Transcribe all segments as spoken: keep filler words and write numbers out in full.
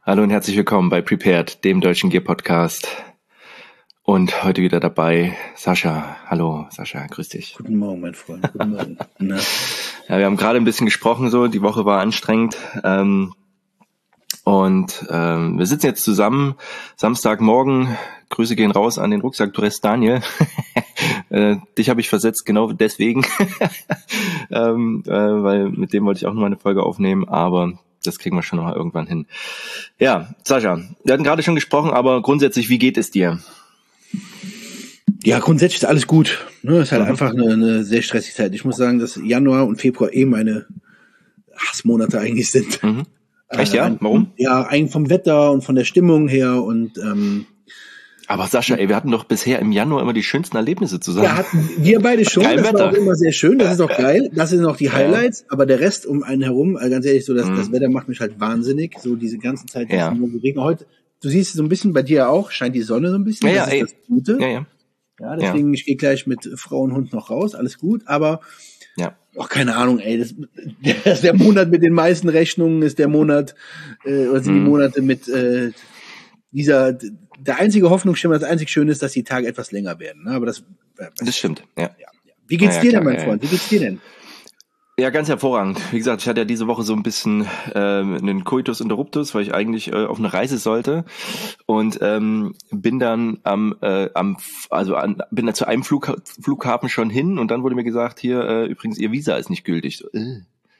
Hallo und herzlich willkommen bei Prepared, dem deutschen Gear-Podcast. Und heute wieder dabei Sascha. Hallo Sascha, grüß dich. Guten Morgen, mein Freund. Guten Morgen. Na? Ja, wir haben gerade ein bisschen gesprochen, so die Woche war anstrengend. Ähm, und ähm, wir sitzen jetzt zusammen, Samstagmorgen. Grüße gehen raus an den Rucksacktourist Daniel. äh, dich habe ich versetzt, genau deswegen. ähm, äh, weil mit dem wollte ich auch noch mal eine Folge aufnehmen, aber das kriegen wir schon noch mal irgendwann hin. Ja, Sascha, wir hatten gerade schon gesprochen, aber grundsätzlich, wie geht es dir? Ja, grundsätzlich ist alles gut. Ne, ist halt mhm. einfach eine, eine sehr stressige Zeit. Ich muss sagen, dass Januar und Februar eh meine Hassmonate eigentlich sind. Mhm. Echt, ja? Äh, Warum? Ja, eigentlich vom Wetter und von der Stimmung her und ähm, aber Sascha, ey, wir hatten doch bisher im Januar immer die schönsten Erlebnisse zusammen. Ja, hatten wir beide schon. Kein das Wetter. war auch immer sehr schön. Das ist auch geil. Das sind auch die Highlights. Ja. Aber der Rest um einen herum, also ganz ehrlich, so das, mhm. das Wetter macht mich halt wahnsinnig. So diese ganze Zeit, ja. nur geregnet. Heute, du siehst so ein bisschen bei dir auch, scheint die Sonne so ein bisschen. Ja, das ja, ist das Gute. Ja, ja. Ja, deswegen, ja. ich gehe gleich mit Frau und Hund noch raus. Alles gut. Aber ja. auch keine Ahnung, ey. Das, das ist der Monat mit den meisten Rechnungen, ist der Monat, äh, oder sind mhm. die Monate mit äh, dieser, der einzige Hoffnungsschimmer, das einzig Schöne ist, dass die Tage etwas länger werden. Ne? Aber das, äh, das stimmt, ja. ja, ja. Wie geht's ja, ja, dir klar, denn, mein ja, Freund? Wie geht's dir denn? Ja, ganz hervorragend. Wie gesagt, ich hatte ja diese Woche so ein bisschen äh, einen Coitus Interruptus, weil ich eigentlich äh, auf eine Reise sollte und ähm, bin dann am äh, am also an, bin da zu einem Flug, Flughafen schon hin und dann wurde mir gesagt, hier äh, übrigens Ihr Visa ist nicht gültig. So, äh,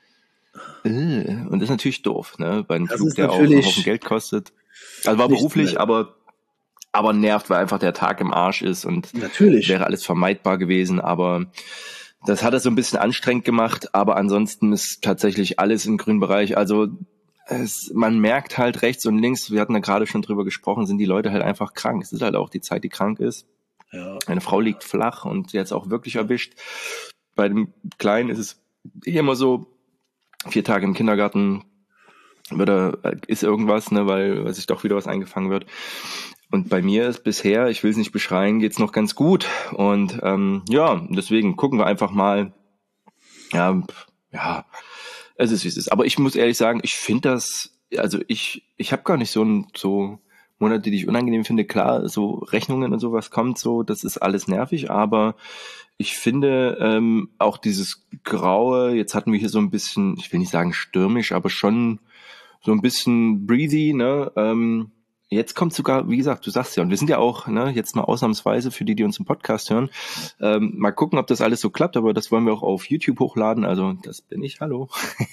äh, und das ist natürlich doof, ne, bei einem das Flug, der auch einen Haufen Geld kostet. Also war beruflich, mehr. aber aber nervt, weil einfach der Tag im Arsch ist und natürlich wäre alles vermeidbar gewesen, aber das hat es so ein bisschen anstrengend gemacht, aber ansonsten ist tatsächlich alles im grünen Bereich. Also es, man merkt halt rechts und links, wir hatten da gerade schon drüber gesprochen, sind die Leute halt einfach krank. Es ist halt auch die Zeit, die krank ist. Ja. Eine Frau liegt flach und sie hat es auch wirklich erwischt. Bei dem Kleinen ist es immer so, vier Tage im Kindergarten wird er, ist irgendwas, ne, weil, weil sich doch wieder was eingefangen wird. Und bei mir ist bisher, ich will es nicht beschreien, geht's noch ganz gut. Und ähm, ja, deswegen gucken wir einfach mal. Ja, ja, es ist wie es ist. Aber ich muss ehrlich sagen, ich finde das, also ich, ich habe gar nicht so ein so Monate, die ich unangenehm finde. Klar, so Rechnungen und sowas kommt so, das ist alles nervig. Aber ich finde ähm, auch dieses Graue. Jetzt hatten wir hier so ein bisschen, ich will nicht sagen stürmisch, aber schon so ein bisschen breezy, ne. Ähm, Jetzt kommt sogar, wie gesagt, du sagst ja, und wir sind ja auch, ne, jetzt mal ausnahmsweise für die, die uns im Podcast hören, ähm, mal gucken, ob das alles so klappt, aber das wollen wir auch auf YouTube hochladen, also das bin ich, hallo.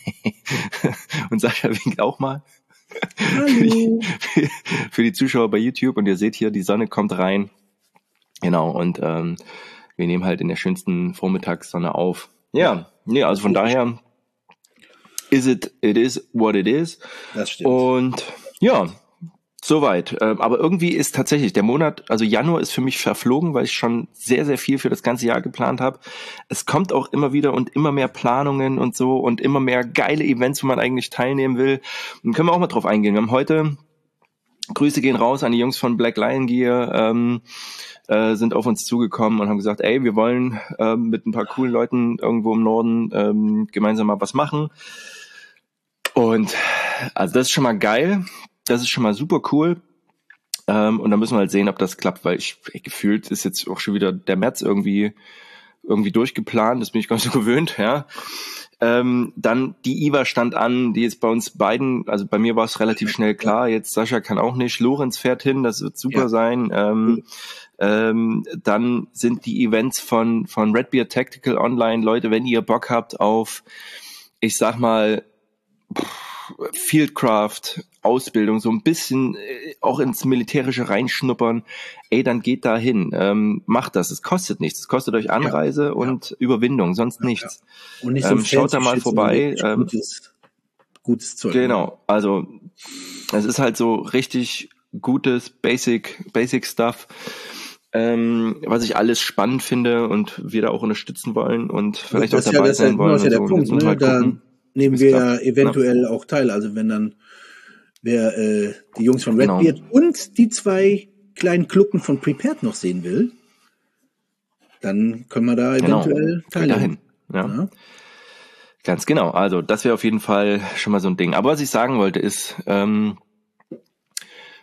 Und Sascha winkt auch mal. Hallo. für, für die Zuschauer bei YouTube und ihr seht hier, die Sonne kommt rein. Genau, und ähm, wir nehmen halt in der schönsten Vormittagssonne auf. Ja, nee, also von daher is it, it is what it is. Das stimmt. Und ja, soweit. Aber irgendwie ist tatsächlich der Monat, also Januar ist für mich verflogen, weil ich schon sehr, sehr viel für das ganze Jahr geplant habe. Es kommt auch immer wieder und immer mehr Planungen und so und immer mehr geile Events, wo man eigentlich teilnehmen will. Und können wir auch mal drauf eingehen. Wir haben heute, Grüße gehen raus an die Jungs von Black Lion Gear, ähm, äh, sind auf uns zugekommen und haben gesagt, ey, wir wollen äh, mit ein paar coolen Leuten irgendwo im Norden ähm, gemeinsam mal was machen. Und also das ist schon mal geil. Das ist schon mal super cool. Ähm, und dann müssen wir halt sehen, ob das klappt, weil ich ey, gefühlt ist jetzt auch schon wieder der März irgendwie irgendwie durchgeplant. Das bin ich gar nicht so gewöhnt, ja. Ähm, dann die I W A stand an, die ist bei uns beiden, also bei mir war es relativ schnell klar, jetzt Sascha kann auch nicht, Lorenz fährt hin, das wird super ja. sein. Ähm, ähm, dann sind die Events von von Redbeard Tactical Online, Leute, wenn ihr Bock habt auf, ich sag mal, Fieldcraft, Ausbildung, so ein bisschen äh, auch ins Militärische reinschnuppern, ey, dann geht da hin, ähm, macht das, es kostet nichts, es kostet euch Anreise ja, und ja. Überwindung, sonst ja, nichts. Ja. Und nicht so ähm, schaut da mal vorbei. Ähm, gutes, gutes Zeug. Genau, also es ist halt so richtig gutes Basic, Basic Stuff, ähm, was ich alles spannend finde und wir da auch unterstützen wollen und vielleicht auch dabei sein wollen. Das ist ja der Punkt, ne? Da nehmen wir ja eventuell ja. auch teil. Also wenn dann wer äh, die Jungs von Redbeard genau. und die zwei kleinen Klucken von Prepared noch sehen will, dann können wir da eventuell genau. teilnehmen. Ja. ja. Ganz genau. Also das wäre auf jeden Fall schon mal so ein Ding. Aber was ich sagen wollte ist, ähm,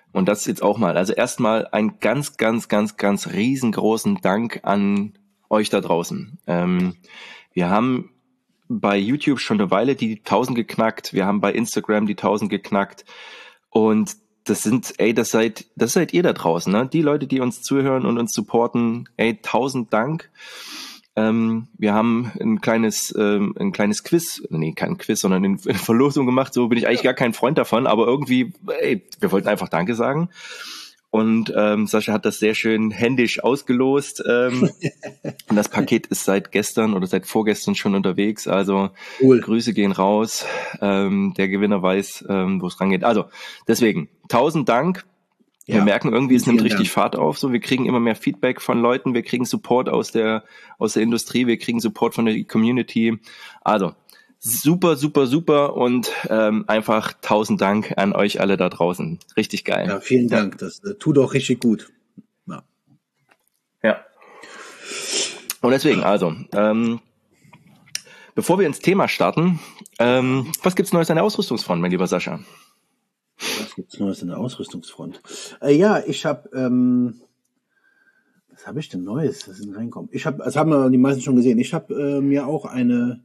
Und das jetzt auch mal. Also erstmal ein ganz, ganz, ganz, ganz riesengroßen Dank an euch da draußen. Ähm, wir haben bei YouTube schon eine Weile die tausend geknackt. Wir haben bei Instagram die tausend geknackt. Und das sind, ey, das seid, das seid ihr da draußen, ne? Die Leute, die uns zuhören und uns supporten. Ey, tausend Dank. Ähm, wir haben ein kleines, ähm, ein kleines Quiz, nee, kein Quiz, sondern eine Verlosung gemacht. So bin ich eigentlich gar kein Freund davon, aber irgendwie, ey, wir wollten einfach Danke sagen. Und ähm, Sascha hat das sehr schön händisch ausgelost. Ähm, und das Paket ist seit gestern oder seit vorgestern schon unterwegs. Also cool. Grüße gehen raus. Ähm, der Gewinner weiß, ähm, wo es rangeht. Also deswegen, tausend Dank. Wir ja, merken irgendwie, es nimmt richtig Dank. Fahrt auf. So, wir kriegen immer mehr Feedback von Leuten. Wir kriegen Support aus der aus der Industrie. Wir kriegen Support von der Community. Also super, super, super und ähm, einfach tausend Dank an euch alle da draußen. Richtig geil. Ja, vielen Dank. Das äh, tut auch richtig gut. Ja. Ja. Und deswegen, also, ähm, bevor wir ins Thema starten, ähm, was gibt's Neues an der Ausrüstungsfront, mein lieber Sascha? Was gibt's Neues an der Ausrüstungsfront? Äh, ja, ich habe, ähm, was habe ich denn Neues? Das ist denn reinkommen. Ich habe, das haben wir die meisten schon gesehen. Ich habe äh, mir auch eine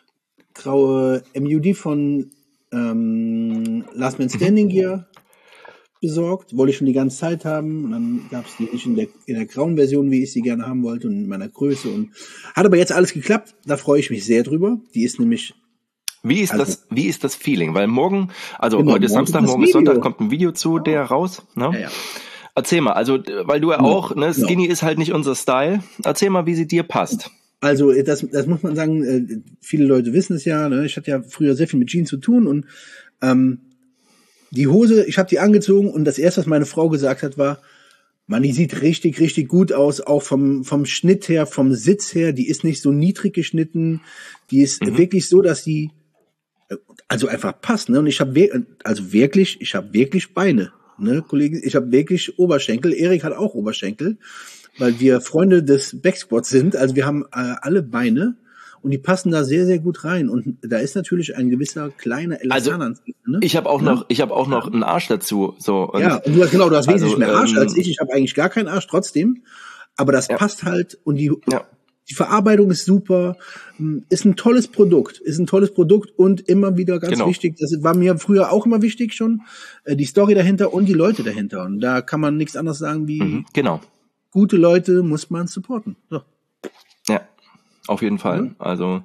graue M U D von ähm, Last Man Standing Gear besorgt. Wollte ich schon die ganze Zeit haben. Und dann gab es die nicht in der, in der grauen Version, wie ich sie gerne haben wollte und in meiner Größe. Und hat aber jetzt alles geklappt. Da freue ich mich sehr drüber. Die ist nämlich Wie ist also, das, wie ist das Feeling? Weil morgen, also genau, heute ist Samstag, morgen ist Sonntag, kommt ein Video zu, der raus, ne? Ja, ja. Erzähl mal, also, weil du ja genau, auch, ne, Skinny genau. ist halt nicht unser Style. Erzähl mal, wie sie dir passt. Also, das, das muss man sagen, viele Leute wissen es ja, ne? Ich hatte ja früher sehr viel mit Jeans zu tun und, ähm, die Hose, ich habe die angezogen und das erste, was meine Frau gesagt hat, war, Mann, die sieht richtig, richtig gut aus, auch vom, vom Schnitt her, vom Sitz her, die ist nicht so niedrig geschnitten, die ist mhm. wirklich so, dass die also einfach passt, ne? Und ich habe also wirklich, ich habe wirklich Beine, ne, Kollegen, ich habe wirklich Oberschenkel. Erik hat auch Oberschenkel, weil wir Freunde des Backsquats sind. Also wir haben äh, alle Beine und die passen da sehr, sehr gut rein. Und da ist natürlich ein gewisser kleiner Elastan. Also, ne? Ich habe auch ja? noch, ich habe auch noch einen Arsch dazu. So. Und ja, und du hast genau, du hast wesentlich also, mehr Arsch ähm, als ich. Ich habe eigentlich gar keinen Arsch trotzdem, aber das ja. passt halt und die ja. Die Verarbeitung ist super, ist ein tolles Produkt, ist ein tolles Produkt und immer wieder ganz genau. wichtig, das war mir früher auch immer wichtig schon, die Story dahinter und die Leute dahinter. Und da kann man nichts anderes sagen wie, mhm, genau. gute Leute muss man supporten. So. Ja, auf jeden Fall. Ja. Also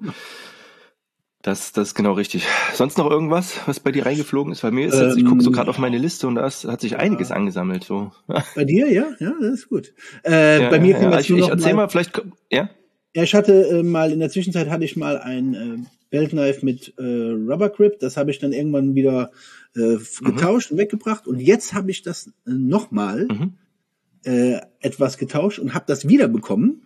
das, das ist genau richtig. Sonst noch irgendwas, was bei dir reingeflogen ist? Bei mir ist jetzt, ähm, ich gucke so gerade auf meine Liste und da ist, hat sich ja. einiges angesammelt. So. Bei dir, ja, ja, das ist gut. Äh, ja, bei mir ja, kann ja. ich, ich, ich erzähl mal, mal vielleicht, ja. Ja, ich hatte äh, mal, in der Zwischenzeit hatte ich mal ein äh, Beltknife mit äh, Rubber Grip, das habe ich dann irgendwann wieder äh, getauscht mhm. und weggebracht und jetzt habe ich das äh, nochmal mhm. äh, etwas getauscht und habe das wieder bekommen,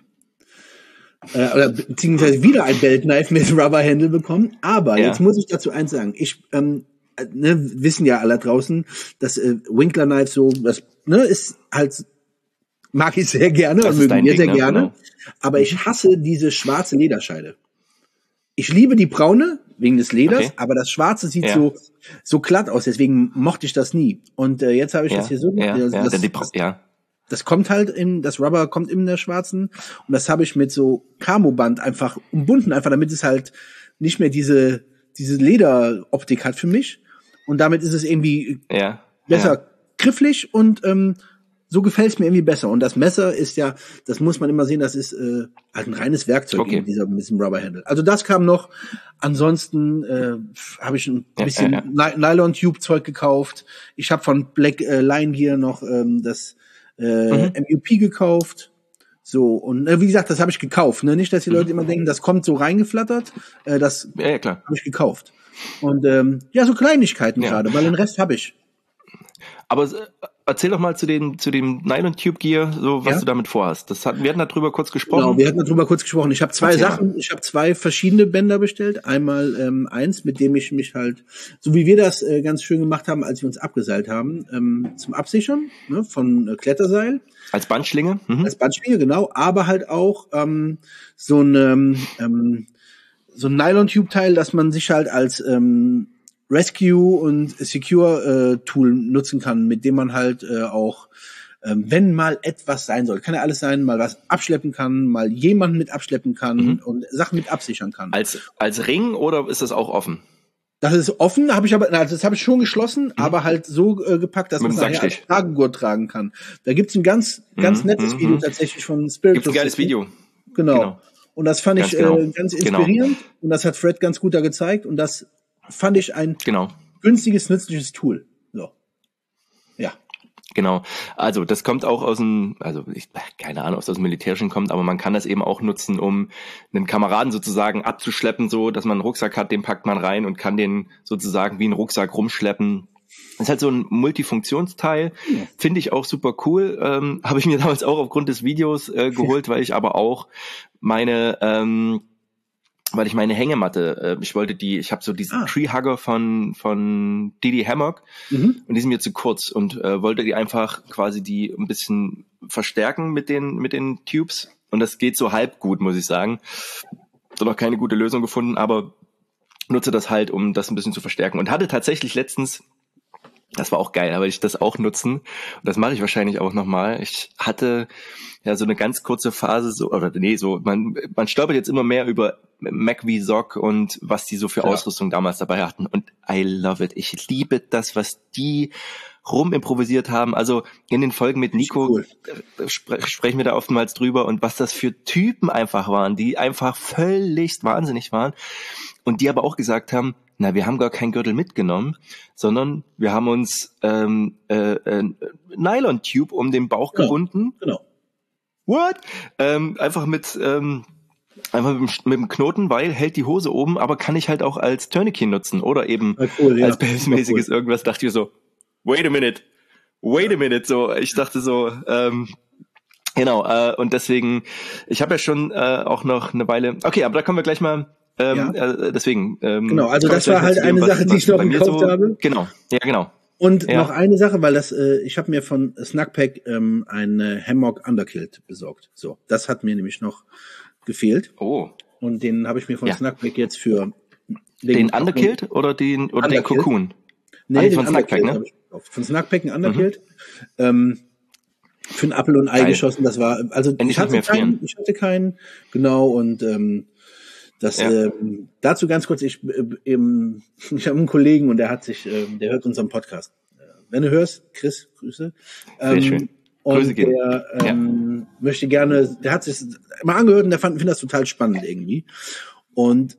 äh, oder beziehungsweise wieder ein Beltknife mit Rubber Handle bekommen, aber ja. jetzt muss ich dazu eins sagen, ich ähm, ne, wissen ja alle draußen, dass äh, Winkler Knife so, das ne, ist halt mag ich sehr gerne und mögen wir sehr Ding, gerne. Ne? Aber ich hasse diese schwarze Lederscheide. Ich liebe die braune, wegen des Leders, okay. aber das schwarze sieht ja. so so glatt aus, deswegen mochte ich das nie. Und äh, jetzt habe ich ja. das hier so ja. das, ja. das, die, das, ja. das kommt halt in, das Rubber kommt in der schwarzen und das habe ich mit so Camo-Band einfach umbunden, einfach damit es halt nicht mehr diese diese Lederoptik hat für mich. Und damit ist es irgendwie ja. besser ja. grifflich und ähm, so gefällt es mir irgendwie besser. Und das Messer ist ja, das muss man immer sehen, das ist äh, halt ein reines Werkzeug okay. mit, dieser, mit diesem Rubber-Handle. Also das kam noch. Ansonsten äh, habe ich ein bisschen ja, ja, ja. Nylon-Tube-Zeug gekauft. Ich habe von Black äh, Line Gear noch ähm, das äh, mhm. M U P gekauft. So, und äh, wie gesagt, das habe ich gekauft. Ne? Nicht, dass die Leute mhm. immer denken, das kommt so reingeflattert. Äh, das ja, ja, klar. habe ich gekauft. Und ähm, ja, so Kleinigkeiten ja. gerade, weil den Rest habe ich. Aber erzähl doch mal zu den zu dem Nylon Tube Gear, so was ja. du damit vorhast. Das hatten wir hatten darüber kurz gesprochen. Genau, wir hatten darüber kurz gesprochen. Ich habe zwei erzähl Sachen, mal. ich habe zwei verschiedene Bänder bestellt. Einmal ähm, eins, mit dem ich mich halt, so wie wir das äh, ganz schön gemacht haben, als wir uns abgeseilt haben, ähm, zum Absichern, ne, von äh, Kletterseil. Als Bandschlinge? Mhm. Als Bandschlinge, genau. Aber halt auch ähm, so ein ähm, so ein Nylon Tube Teil, dass man sich halt als ähm, Rescue und Secure äh, Tool nutzen kann, mit dem man halt äh, auch, äh, wenn mal etwas sein soll, kann ja alles sein, mal was abschleppen kann, mal jemanden mit abschleppen kann mhm. und Sachen mit absichern kann. Als als Ring oder ist das auch offen? Das ist offen, habe ich aber, also das habe ich schon geschlossen, mhm. aber halt so äh, gepackt, dass man es nachher als Tragegurt tragen kann. Da gibt's ein ganz, ganz mhm. nettes Video tatsächlich von Spirit. Gibt's ein geiles Video. Genau. genau. Und das fand ganz ich genau. äh, ganz inspirierend genau. und das hat Fred ganz gut da gezeigt und das fand ich ein genau. günstiges, nützliches Tool. So. Ja. Genau. Also das kommt auch aus dem, also ich, keine Ahnung, ob es aus dem Militärischen kommt, aber man kann das eben auch nutzen, um einen Kameraden sozusagen abzuschleppen, so dass man einen Rucksack hat, den packt man rein und kann den sozusagen wie einen Rucksack rumschleppen. Das ist halt so ein Multifunktionsteil, ja. Finde ich auch super cool. Ähm, habe ich mir damals auch aufgrund des Videos äh, geholt, weil ich aber auch meine ähm, weil ich meine Hängematte, äh, ich wollte die, ich habe so diesen ah. Treehugger von von Didi Hammock mhm. und die sind mir zu kurz und äh, wollte die einfach quasi die ein bisschen verstärken mit den mit den Tubes und das geht so halb gut, muss ich sagen. Ich habe noch keine gute Lösung gefunden, aber nutze das halt, um das ein bisschen zu verstärken und hatte tatsächlich letztens, das war auch geil, aber ich das auch nutzen und das mache ich wahrscheinlich auch nochmal. Ich hatte ja so eine ganz kurze Phase, so oder nee, so man man stolpert jetzt immer mehr über MacVSoc und was die so für ja. Ausrüstung damals dabei hatten und I love it. Ich liebe das, was die rumimprovisiert haben. Also in den Folgen mit Nico cool. spre- sprechen wir da oftmals drüber und was das für Typen einfach waren, die einfach völlig wahnsinnig waren und die aber auch gesagt haben, na, wir haben gar keinen Gürtel mitgenommen, sondern wir haben uns ähm, äh, äh, Nylon-Tube um den Bauch genau. gebunden. Genau. What? Ähm, einfach mit ähm, einfach mit dem, mit dem Knoten, weil hält die Hose oben, aber kann ich halt auch als Tourniquet nutzen oder eben ja, cool, ja. als behelfsmäßiges cool. irgendwas. Dachte ich so, wait a minute, wait a minute. So, ich dachte so, ähm, genau. Äh, und deswegen, ich habe ja schon äh, auch noch eine Weile. Okay, aber da kommen wir gleich mal. Ähm, ja. äh, deswegen. Ähm, genau, also das war halt dem, eine was, Sache, die ich noch gekauft so, habe. Genau, ja genau. Und ja. noch eine Sache, weil das, äh, ich habe mir von Snugpack ähm, eine Hammock Underkilt besorgt. So, das hat mir nämlich noch gefehlt. Oh. Und den habe ich mir von ja. Snugpack jetzt für den Underkilt oder den oder den Cocoon? Nee, ah, den von Snugpack, ne? Von Snugpack ein Underkilt. Mhm. Ähm, für ein Apfel und Ei Geil. geschossen. Das war also Endlich ich hatte keinen, ich hatte keinen, genau und ähm, Das ja. ähm, dazu ganz kurz, ich äh, eben, ich habe einen Kollegen und der hat sich, äh, der hört unseren Podcast. Äh, wenn du hörst, Chris, Grüße. Ähm, Sehr schön. Und der ähm, ja. möchte gerne, der hat sich mal angehört und der fand, findet das total spannend irgendwie. Und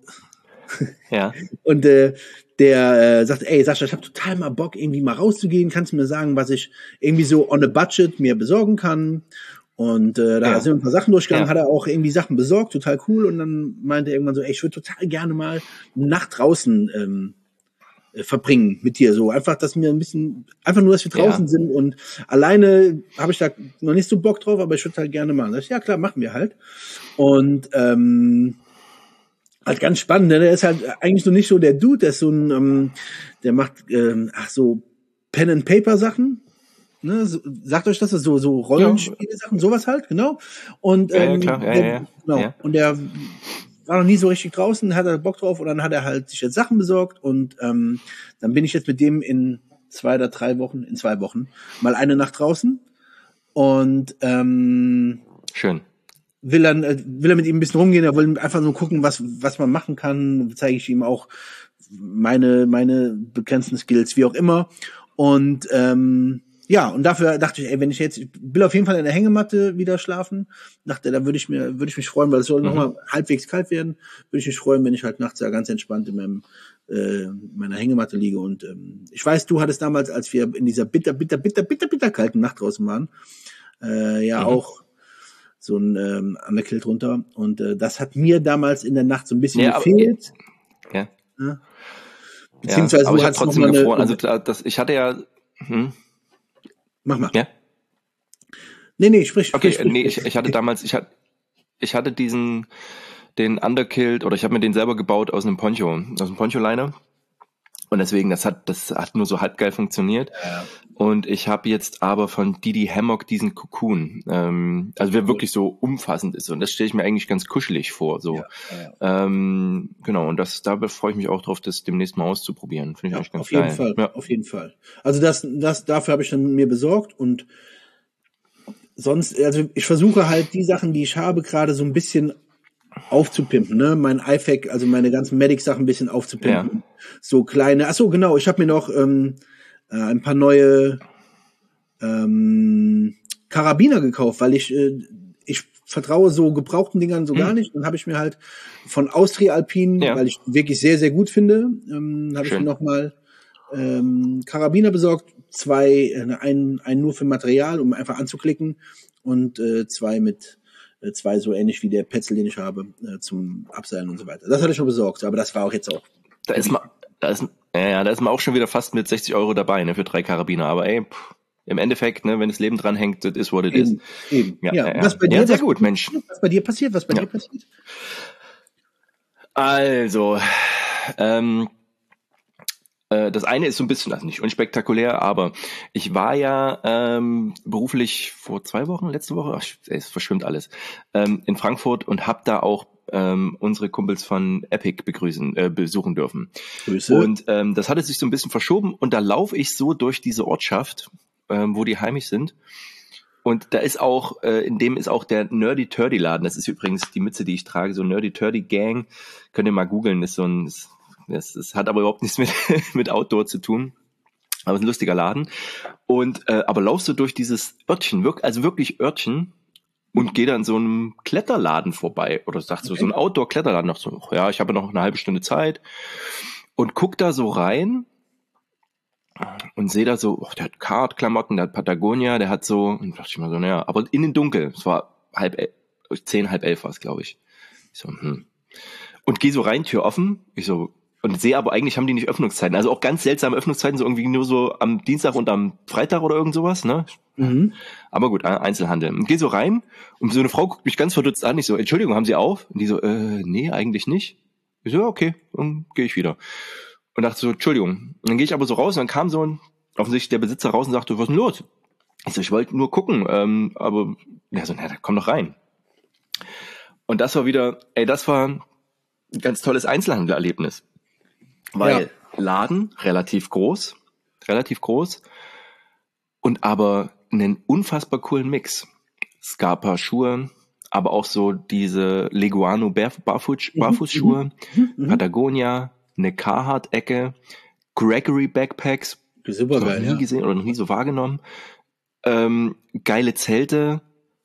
ja. und äh, der äh, sagt, ey Sascha, ich habe total mal Bock, irgendwie mal rauszugehen. Kannst du mir sagen, was ich irgendwie so on a budget mir besorgen kann? Und äh, da ja. sind ein paar Sachen durchgegangen, ja. hat er auch irgendwie Sachen besorgt, total cool. Und dann meinte er irgendwann so, ey, ich würde total gerne mal eine Nacht draußen ähm, äh, verbringen mit dir. So einfach, dass wir ein bisschen, einfach nur, dass wir draußen ja. sind. Und alleine habe ich da noch nicht so Bock drauf, aber ich würde halt gerne mal. Ich, ja klar, machen wir halt. Und ähm, halt ganz spannend, ne? Der ist halt eigentlich so nicht so der Dude, der ist so ein, ähm, der macht ähm, ach so Pen-and-Paper-Sachen. Ne, so, sagt euch das, so so Rollenspiele-Sachen, sowas halt, genau. Und ähm, ja, klar. Ja, der, ja, ja. Genau. Ja. Und der war noch nie so richtig draußen, hat er Bock drauf und dann hat er halt sich jetzt Sachen besorgt und ähm, dann bin ich jetzt mit dem in zwei oder drei Wochen, in zwei Wochen mal eine Nacht draußen und ähm, schön. Will dann will er mit ihm ein bisschen rumgehen, er will einfach nur gucken, was was man machen kann, zeige ich ihm auch meine meine begrenzten Skills, wie auch immer und ähm, ja, und dafür dachte ich, ey, wenn ich jetzt, ich will auf jeden Fall in der Hängematte wieder schlafen, dachte, da würde ich mir, würde ich mich freuen, weil es soll mhm. nochmal halbwegs kalt werden, würde ich mich freuen, wenn ich halt nachts ja ganz entspannt in meinem, äh, meiner Hängematte liege und, ähm, ich weiß, du hattest damals, als wir in dieser bitter, bitter, bitter, bitter, bitter kalten Nacht draußen waren, äh, ja mhm. auch so ein, ähm, Underkill drunter und, äh, das hat mir damals in der Nacht so ein bisschen ja, gefehlt. Aber, ja. ja. Beziehungsweise ja, aber du ich habe trotzdem gefroren, also, das, ich hatte ja, hm. Mach mal. Ja? Nee, nee, sprich. Okay, sprich, nee, sprich. Ich, ich hatte damals, ich hatte, ich hatte diesen, den Underkilled, oder ich habe mir den selber gebaut aus einem Poncho, aus einem Poncho-Liner. Und deswegen, das hat, das hat nur so halb geil funktioniert. Ja. Und ich habe jetzt aber von Didi Hammock diesen Cocoon, ähm, also wer wirklich so umfassend ist. Und das stelle ich mir eigentlich ganz kuschelig vor. So, ja, ja. Ähm, genau. Und das, da freue ich mich auch drauf, das demnächst mal auszuprobieren. Finde ich ja, eigentlich ganz auf jeden geil. Fall, ja. auf jeden Fall. Also das, das dafür habe ich dann mir besorgt und sonst, also ich versuche halt die Sachen, die ich habe, gerade so ein bisschen aufzupimpen, ne? Mein I F A C, also meine ganzen Medic-Sachen ein bisschen aufzupimpen. Ja. So kleine, ach so, genau, ich habe mir noch ähm, äh, ein paar neue ähm, Karabiner gekauft, weil ich äh, ich vertraue so gebrauchten Dingern so hm. gar nicht. Dann habe ich mir halt von Austria Alpin, ja. weil ich wirklich sehr, sehr gut finde, ähm, habe ich mir nochmal ähm, Karabiner besorgt, zwei, äh, einen, einen nur für Material, um einfach anzuklicken und äh, zwei mit äh, zwei so ähnlich wie der Petzl, den ich habe, äh, zum Abseilen und so weiter. Das hatte ich schon besorgt, aber das war auch jetzt auch. Da ist man, da ist, ja, da ist man auch schon wieder fast mit sechzig Euro dabei, ne, für drei Karabiner. Aber ey, pff, im Endeffekt, ne, wenn das Leben dran hängt, das ist what it is. Eben. Ja, ja, ja. Was bei dir, ja, sehr was, gut, Mensch. Was bei dir passiert? Was bei ja. dir passiert? Also, ähm, das eine ist so ein bisschen, also nicht unspektakulär, aber ich war ja ähm, beruflich vor zwei Wochen, letzte Woche, ach, es verschwimmt alles, ähm, in Frankfurt und habe da auch ähm, unsere Kumpels von Epic begrüßen, äh, besuchen dürfen. Grüße. Und ähm, das hatte sich so ein bisschen verschoben und da laufe ich so durch diese Ortschaft, ähm, wo die heimisch sind. Und da ist auch, äh, in dem ist auch der Nerdy Turdy Laden. Das ist übrigens die Mütze, die ich trage, so Nerdy Turdy Gang. Könnt ihr mal googeln, ist so ein... Ist, Das, das hat aber überhaupt nichts mit, mit Outdoor zu tun. Aber es ist ein lustiger Laden. Und äh, aber laufst du durch dieses Örtchen, wirk, also wirklich Örtchen, und geh dann so einem Kletterladen vorbei. Oder sagst du, okay. so ein Outdoor-Kletterladen noch so, ja, ich habe noch eine halbe Stunde Zeit. Und guck da so rein und sehe da so, oh, der hat Kart-Klamotten, der hat Patagonia, der hat so, und dachte ich mal so, naja, aber innen dunkel. Es war halb elf, zehn, halb elf war es, glaube ich. Ich so, hm. Und geh so rein, Tür offen. Ich so, und sehe aber eigentlich haben die nicht Öffnungszeiten. Also auch ganz seltsame Öffnungszeiten, so irgendwie nur so am Dienstag und am Freitag oder irgend sowas, ne? Mhm. Aber gut, Einzelhandel. Und geh so rein und so eine Frau guckt mich ganz verdutzt an. Ich so, Entschuldigung, haben Sie auf? Und die so, äh, nee, eigentlich nicht. Ich so, okay, dann gehe ich wieder. Und dachte so, Entschuldigung. Und dann gehe ich aber so raus und dann kam so ein, offensichtlich der Besitzer raus und sagte, was ist denn los? Ich so, ich wollte nur gucken, ähm, aber, ja so, na, komm doch rein. Und das war wieder, ey, das war ein ganz tolles Einzelhandelerlebnis. Weil ja. Laden relativ groß, relativ groß und aber einen unfassbar coolen Mix. Es gab ein paar Schuhe, aber auch so diese Leguano Barfuß, Barfußschuhe, mhm, mhm. Patagonia, eine Carhartt-Ecke, Gregory Backpacks, super geil, noch nie ja. gesehen oder noch nie so wahrgenommen, ähm, geile Zelte.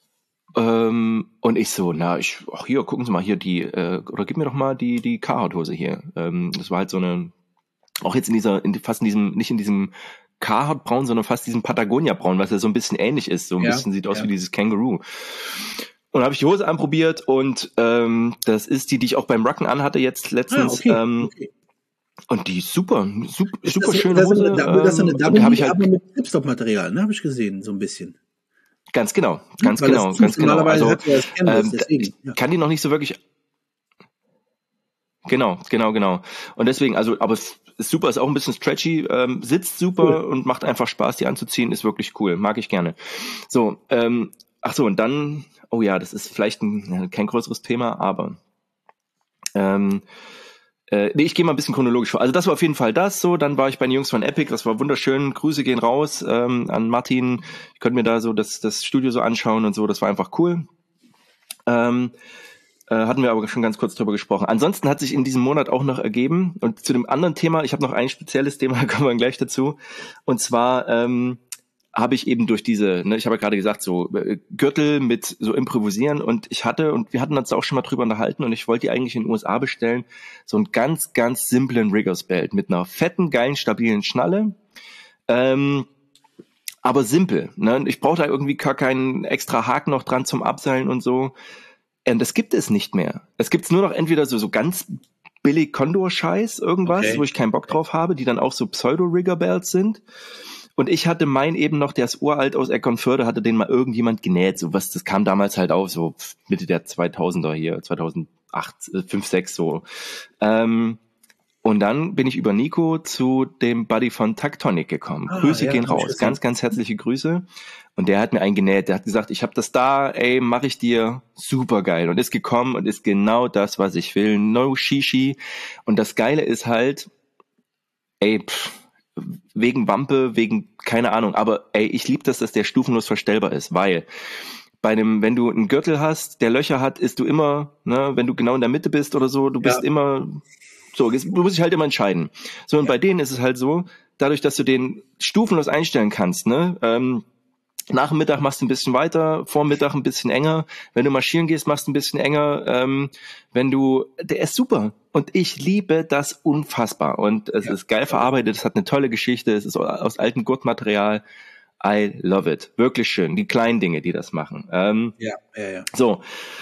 Ähm, und ich so, na, ich, ach hier, gucken Sie mal hier die, äh, oder gib mir doch mal die, die Carhartt-Hose hier. Ähm, das war halt so eine, auch jetzt in dieser, in, fast in diesem, nicht in diesem Carhartt-Braun, sondern fast diesem Patagonia-Braun, was ja so ein bisschen ähnlich ist. So ein ja, bisschen sieht aus ja. wie dieses Känguru. Und habe ich die Hose anprobiert und ähm, das ist die, die ich auch beim Rucken anhatte jetzt letztens. Ah, okay, ähm, okay. Und die ist super, super, super das, schöne das Hose. Ist eine, das ist eine ähm, Double, ich halt, aber mit Tripstop-Material, ne, habe ich gesehen, so ein bisschen. Ganz genau, ganz ja, genau, ganz genau. Also hat ja das Canvas, ähm, ja. kann die noch nicht so wirklich. Genau, genau, genau. Und deswegen, also, aber es ist super, ist auch ein bisschen stretchy, ähm, sitzt super cool. Und macht einfach Spaß, die anzuziehen, ist wirklich cool, mag ich gerne. So, ähm, ach so, und dann, oh ja, das ist vielleicht ein, kein größeres Thema, aber ähm, Äh, nee, ich gehe mal ein bisschen chronologisch vor. Also das war auf jeden Fall das so. Dann war ich bei den Jungs von Epic. Das war wunderschön. Grüße gehen raus ähm, an Martin. Ich konnte mir da so das, das Studio so anschauen und so. Das war einfach cool. Ähm, äh, hatten wir aber schon ganz kurz drüber gesprochen. Ansonsten hat sich in diesem Monat auch noch ergeben. Und zu dem anderen Thema, ich habe noch ein spezielles Thema, kommen wir gleich dazu. Und zwar ähm, habe ich eben durch diese, ne, ich habe ja gerade gesagt, so äh, Gürtel mit so improvisieren und ich hatte, und wir hatten uns auch schon mal drüber unterhalten und ich wollte die eigentlich in den U S A bestellen, so einen ganz, ganz simplen Riggers Belt mit einer fetten, geilen, stabilen Schnalle, ähm, aber simpel, ne, ich brauche da irgendwie gar keinen extra Haken noch dran zum Abseilen und so, und das gibt es nicht mehr. Es gibt's nur noch entweder so, so ganz billig Condor-Scheiß, irgendwas, okay. wo ich keinen Bock drauf habe, die dann auch so Pseudo-Rigger-Belts sind. Und ich hatte meinen eben noch, der ist uralt aus Eckernförde, hatte den mal irgendjemand genäht. So was, das kam damals halt auf, so Mitte der zweitausender hier, zweitausendacht, fünf, sechs so. Ähm, Und dann bin ich über Nico zu dem Buddy von Tactonic gekommen. Ah, Grüße ja, gehen raus. Ganz, ganz herzliche Grüße. Und der hat mir einen genäht. Der hat gesagt, ich habe das da, ey, mache ich dir. Super geil. Und ist gekommen und ist genau das, was ich will. No Shishi. Und das Geile ist halt, ey, pff, wegen Wampe, wegen, keine Ahnung. Aber ey, ich liebe das, dass der stufenlos verstellbar ist, weil bei einem, wenn du einen Gürtel hast, der Löcher hat, ist du immer, ne, wenn du genau in der Mitte bist oder so, du bist ja. immer... So, du musst dich halt immer entscheiden. So, und ja. bei denen ist es halt so, dadurch, dass du den stufenlos einstellen kannst, ne, ähm, nach dem Mittag machst du ein bisschen weiter, vor dem Mittag ein bisschen enger, wenn du marschieren gehst, machst du ein bisschen enger, ähm, wenn du, der ist super. Und ich liebe das unfassbar. Und es ja. ist geil verarbeitet, es hat eine tolle Geschichte, es ist aus altem Gurtmaterial. I love it. Wirklich schön. Die kleinen Dinge, die das machen. Ähm, ja, ja, ja. So.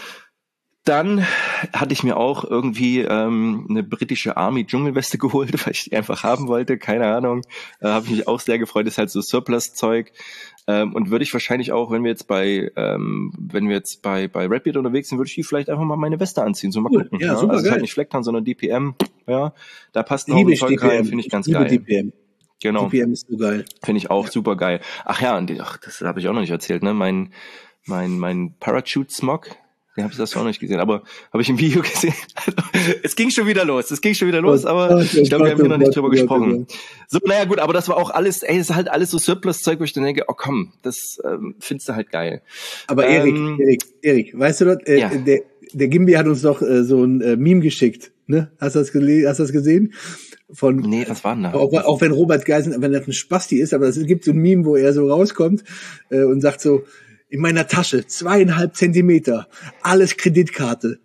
Dann hatte ich mir auch irgendwie ähm, eine britische Army-Dschungelweste geholt, weil ich die einfach haben wollte, keine Ahnung. Da äh, habe ich mich auch sehr gefreut, das ist halt so Surplus-Zeug. Ähm, und würde ich wahrscheinlich auch, wenn wir jetzt bei ähm, wenn wir jetzt bei bei Rapid unterwegs sind, würde ich die vielleicht einfach mal meine Weste anziehen, so mal cool. gucken. Ja, ja? super Also es ist geil. halt nicht Flecktarn, sondern D P M. Ja, da passt noch ein Zeug rein, finde ich ganz ich liebe geil. D P M. Genau. D P M ist so geil. Finde ich auch ja. super geil. Ach ja, und die, ach, das habe ich auch noch nicht erzählt, ne? Mein mein mein Parachute-Smog. Den habe ich das auch noch nicht gesehen, aber habe ich im Video gesehen. Es ging schon wieder los, es ging schon wieder los, aber ich glaube, wir haben hier noch nicht drüber gesprochen. So, naja gut, aber das war auch alles, ey, das ist halt alles so Surplus-Zeug, wo ich dann denke, oh komm, das ähm, findest du halt geil. Aber Erik, ähm, Erik, Erik, weißt du das, äh, ja. der, der Gimbi hat uns doch äh, so ein äh, Meme geschickt, ne? Hast du das, gele- hast du das gesehen? Von, nee, was war denn da? Auch, auch wenn Robert Geisen, wenn das ein Spasti ist, aber es gibt so ein Meme, wo er so rauskommt äh, und sagt so, in meiner Tasche, zweieinhalb Zentimeter, alles Kreditkarte.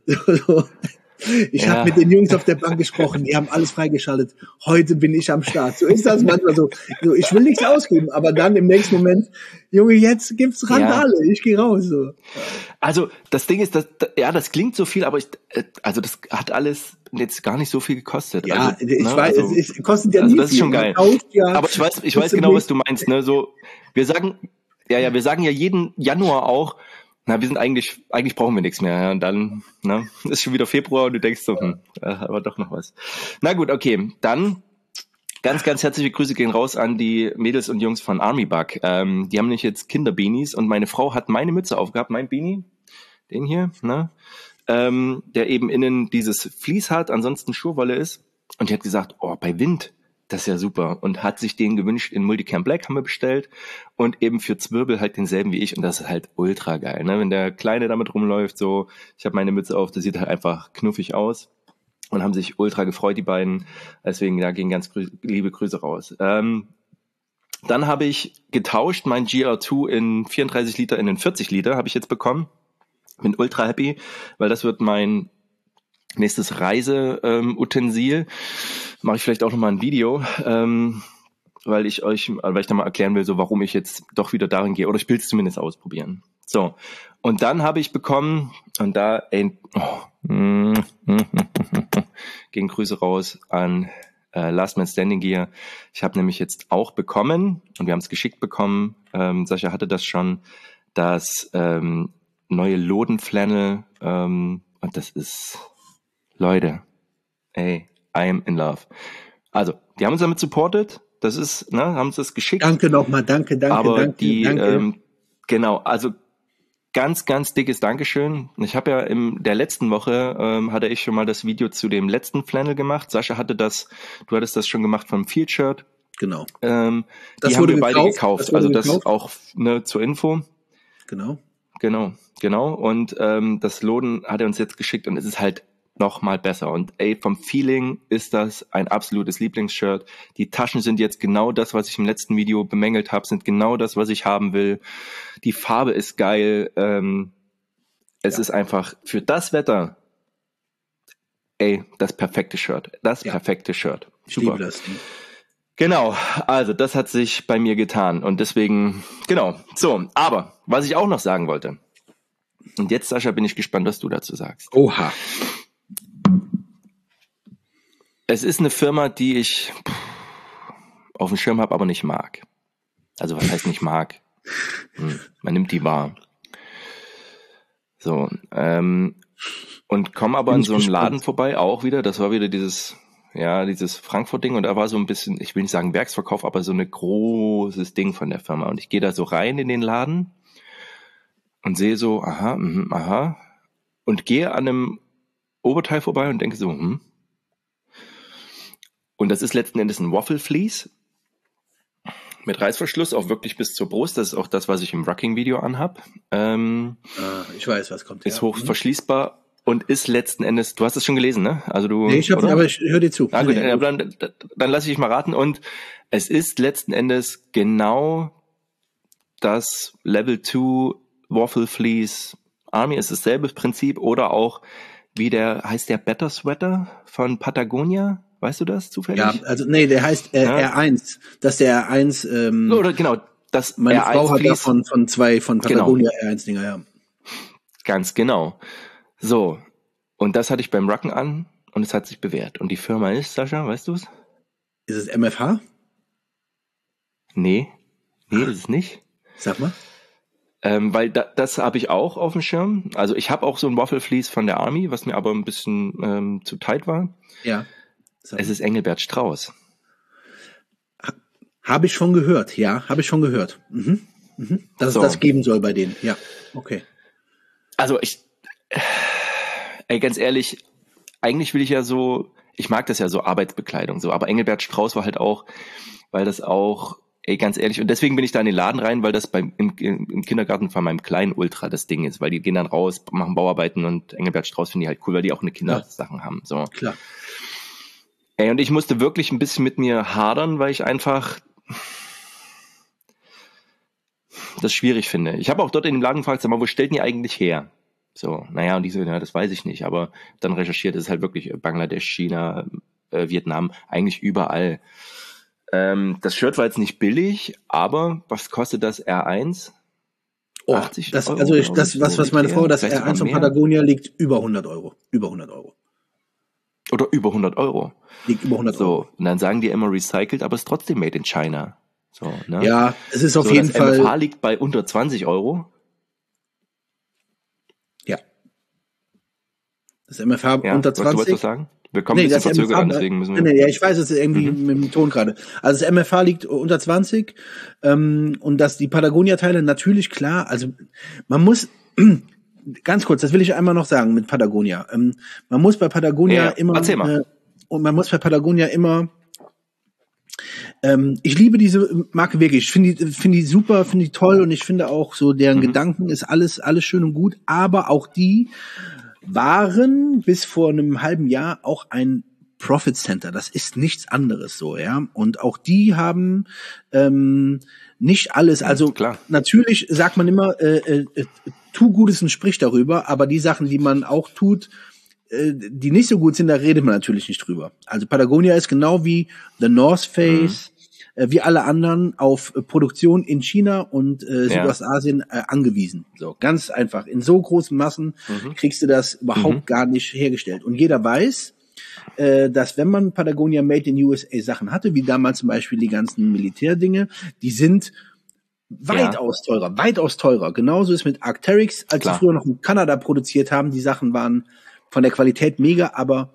Ich ja. habe mit den Jungs auf der Bank gesprochen, die haben alles freigeschaltet. Heute bin ich am Start. So ist das manchmal so. so ich will nichts ausgeben, aber dann im nächsten Moment, Junge, jetzt gibt's Randale, ja. ich gehe raus. So. Also das Ding ist, dass, ja, das klingt so viel, aber ich, also das hat alles jetzt gar nicht so viel gekostet. Ja, also, ich ne, weiß, also, es kostet ja also nicht das ist schon geil. Ja, aber ich weiß, ich weiß genau, was du meinst. Ne, so, wir sagen Ja, ja, wir sagen ja jeden Januar auch, na, wir sind eigentlich, eigentlich brauchen wir nichts mehr. Ja, und dann, ne, ist schon wieder Februar und du denkst so, hm, aber doch noch was. Na gut, okay, dann ganz, ganz herzliche Grüße gehen raus an die Mädels und Jungs von Army Bug. Ähm, die haben nämlich jetzt Kinderbeanies und meine Frau hat meine Mütze aufgehabt, mein Beanie, den hier, ne, ähm, der eben innen dieses Vlies hat, ansonsten Schurwolle ist. Und die hat gesagt, oh, bei Wind, das ist ja super. Und hat sich den gewünscht in Multicam Black, haben wir bestellt. Und eben für Zwirbel halt denselben wie ich. Und das ist halt ultra geil, ne? Wenn der Kleine damit rumläuft, so, ich habe meine Mütze auf, das sieht halt einfach knuffig aus. Und haben sich ultra gefreut, die beiden. Deswegen, da gehen ganz grü- liebe Grüße raus. Ähm, dann habe ich getauscht, mein G R zwei in vierunddreißig Liter in den vierzig Liter, habe ich jetzt bekommen. Bin ultra happy, weil das wird mein nächstes Reiseutensil. Ähm, Mache ich vielleicht auch nochmal ein Video, ähm, weil ich euch, weil ich da mal erklären will, so warum ich jetzt doch wieder darin gehe. Oder ich will es zumindest ausprobieren. So, und dann habe ich bekommen, und da ey, oh, gehen Grüße raus an äh, Last Man Standing Gear. Ich habe nämlich jetzt auch bekommen, und wir haben es geschickt bekommen, ähm, Sascha hatte das schon, das ähm, neue Lodenflannel, ähm, und das ist, Leute, ey, I am in love. Also, die haben uns damit supportet, das ist, ne, haben uns das geschickt. Danke nochmal, danke, danke, aber danke, die, danke. Ähm, genau, also ganz, ganz dickes Dankeschön. Ich habe ja in der letzten Woche, ähm, hatte ich schon mal das Video zu dem letzten Flannel gemacht. Sascha hatte das, du hattest das schon gemacht vom Field Shirt. Genau. Ähm, das die wurde haben wir gekauft, beide gekauft. das Also gekauft. das auch, ne, zur Info. Genau. Genau, genau. Und ähm, das Loden hat er uns jetzt geschickt und es ist halt noch mal besser. Und ey, vom Feeling ist das ein absolutes Lieblingsshirt. Die Taschen sind jetzt genau das, was ich im letzten Video bemängelt habe, sind genau das, was ich haben will. Die Farbe ist geil. Ähm, es ja. ist einfach für das Wetter, ey, das perfekte Shirt. Das ja. perfekte Shirt. Ich Super. liebe das. Genau, also das hat sich bei mir getan und deswegen, genau. So, aber was ich auch noch sagen wollte, und jetzt, Sascha, bin ich gespannt, was du dazu sagst. Oha. Es ist eine Firma, die ich auf dem Schirm habe, aber nicht mag. Also was heißt nicht mag? Hm, man nimmt die wahr. So, ähm, und komme aber in so einem Laden vorbei, auch wieder, das war wieder dieses ja, dieses Frankfurt-Ding und da war so ein bisschen, ich will nicht sagen Werksverkauf, aber so ein großes Ding von der Firma. Und ich gehe da so rein in den Laden und sehe so, aha, mh, aha, und gehe an einem Oberteil vorbei und denke so, hm. Und das ist letzten Endes ein Waffle Fleece mit Reißverschluss, auch wirklich bis zur Brust. Das ist auch das, was ich im Rucking-Video anhab. Ähm, ah, ich weiß, was kommt. Ist ja. hoch verschließbar und ist letzten Endes, du hast es schon gelesen, ne? Also du, nee, ich hab's, aber ich höre dir zu. Ah, gut, nee, nee, dann, dann, dann lasse ich dich mal raten. Und es ist letzten Endes genau das Level zwei Waffle Fleece Army. Es ist dasselbe Prinzip oder auch wie der, heißt der Better Sweater von Patagonia? Weißt du das zufällig? Ja, also nee, der heißt äh, ja. R eins. Das ist der R eins. Ähm, oder genau, das meine R eins Frau hat Fleece. davon von zwei von Patagonia genau. R eins Dinger, ja. Ganz genau. So, und das hatte ich beim Rucken an und es hat sich bewährt. Und die Firma ist, Sascha, weißt du es? Ist es M F H? Nee, nee, ist es nicht. Sag mal. Ähm, weil da, das habe ich auch auf dem Schirm. Also ich habe auch so ein Waffle Fleece von der Army, was mir aber ein bisschen ähm, zu tight war. Ja. Es ist Engelbert Strauß. Habe ich schon gehört, ja, habe ich schon gehört. Mhm. Mhm. Dass so. es das geben soll bei denen, ja, okay. Also ich, ey, ganz ehrlich, eigentlich will ich ja so, ich mag das ja so Arbeitsbekleidung, so, aber Engelbert Strauß war halt auch, weil das auch, ey, ganz ehrlich, und deswegen bin ich da in den Laden rein, weil das beim im, im Kindergarten von meinem kleinen Ultra das Ding ist, weil die gehen dann raus, machen Bauarbeiten und Engelbert Strauß finde ich halt cool, weil die auch eine Kindersachen ja. haben, so. Klar. Ey, und ich musste wirklich ein bisschen mit mir hadern, weil ich einfach das schwierig finde. Ich habe auch dort in dem Laden gefragt, sag mal, wo stellt die eigentlich her? So, naja, und die so, ja, das weiß ich nicht, aber dann recherchiert, es ist halt wirklich Bangladesch, China, äh, Vietnam, eigentlich überall. Ähm, das Shirt war jetzt nicht billig, aber was kostet das R eins? Oh, achtzig das, Euro, also ich, das, was, was meine Frau, das R eins von Patagonia liegt über hundert Euro. Über hundert Euro. Oder über hundert Euro. Liegt über hundert Euro. So, und dann sagen die immer recycelt, aber es ist trotzdem made in China. So, ne? Ja, es ist auf so, jeden das Fall. M F H liegt bei unter zwanzig Euro. Ja. Das M F H ja, unter zwanzig. Du wolltest was sagen? Wir kommen nee, ein bisschen verzögert an, deswegen müssen wir... Nee, nee, ja, ich weiß, es ist irgendwie mhm. mit dem Ton gerade. Also das M F H liegt unter zwanzig ähm, und dass die Patagonia-Teile natürlich klar, also man muss... Ganz kurz, das will ich einmal noch sagen mit Patagonia. Ähm, man muss bei Patagonia ja, immer äh, und man muss bei Patagonia immer ähm, ich liebe diese Marke wirklich. Ich finde die, finde die super, finde die toll und ich finde auch so deren mhm. Gedanken ist alles alles schön und gut, aber auch die waren bis vor einem halben Jahr auch ein Profit Center. Das ist nichts anderes so, ja. Und auch die haben ähm, nicht alles, also Klar. Natürlich sagt man immer, äh, äh, tu Gutes und sprich darüber, aber die Sachen, die man auch tut, äh, die nicht so gut sind, da redet man natürlich nicht drüber. Also Patagonia ist genau wie The North Face, mhm. äh, wie alle anderen auf äh, Produktion in China und äh, Südostasien äh, angewiesen. So ganz einfach. In so großen Massen mhm. kriegst du das überhaupt mhm. gar nicht hergestellt. Und jeder weiß, äh, dass wenn man Patagonia Made in U S A Sachen hatte, wie damals zum Beispiel die ganzen Militärdinge, die sind weitaus ja. teurer, weitaus teurer. Genauso ist mit Arc'teryx, als Klar. sie früher noch in Kanada produziert haben. Die Sachen waren von der Qualität mega, aber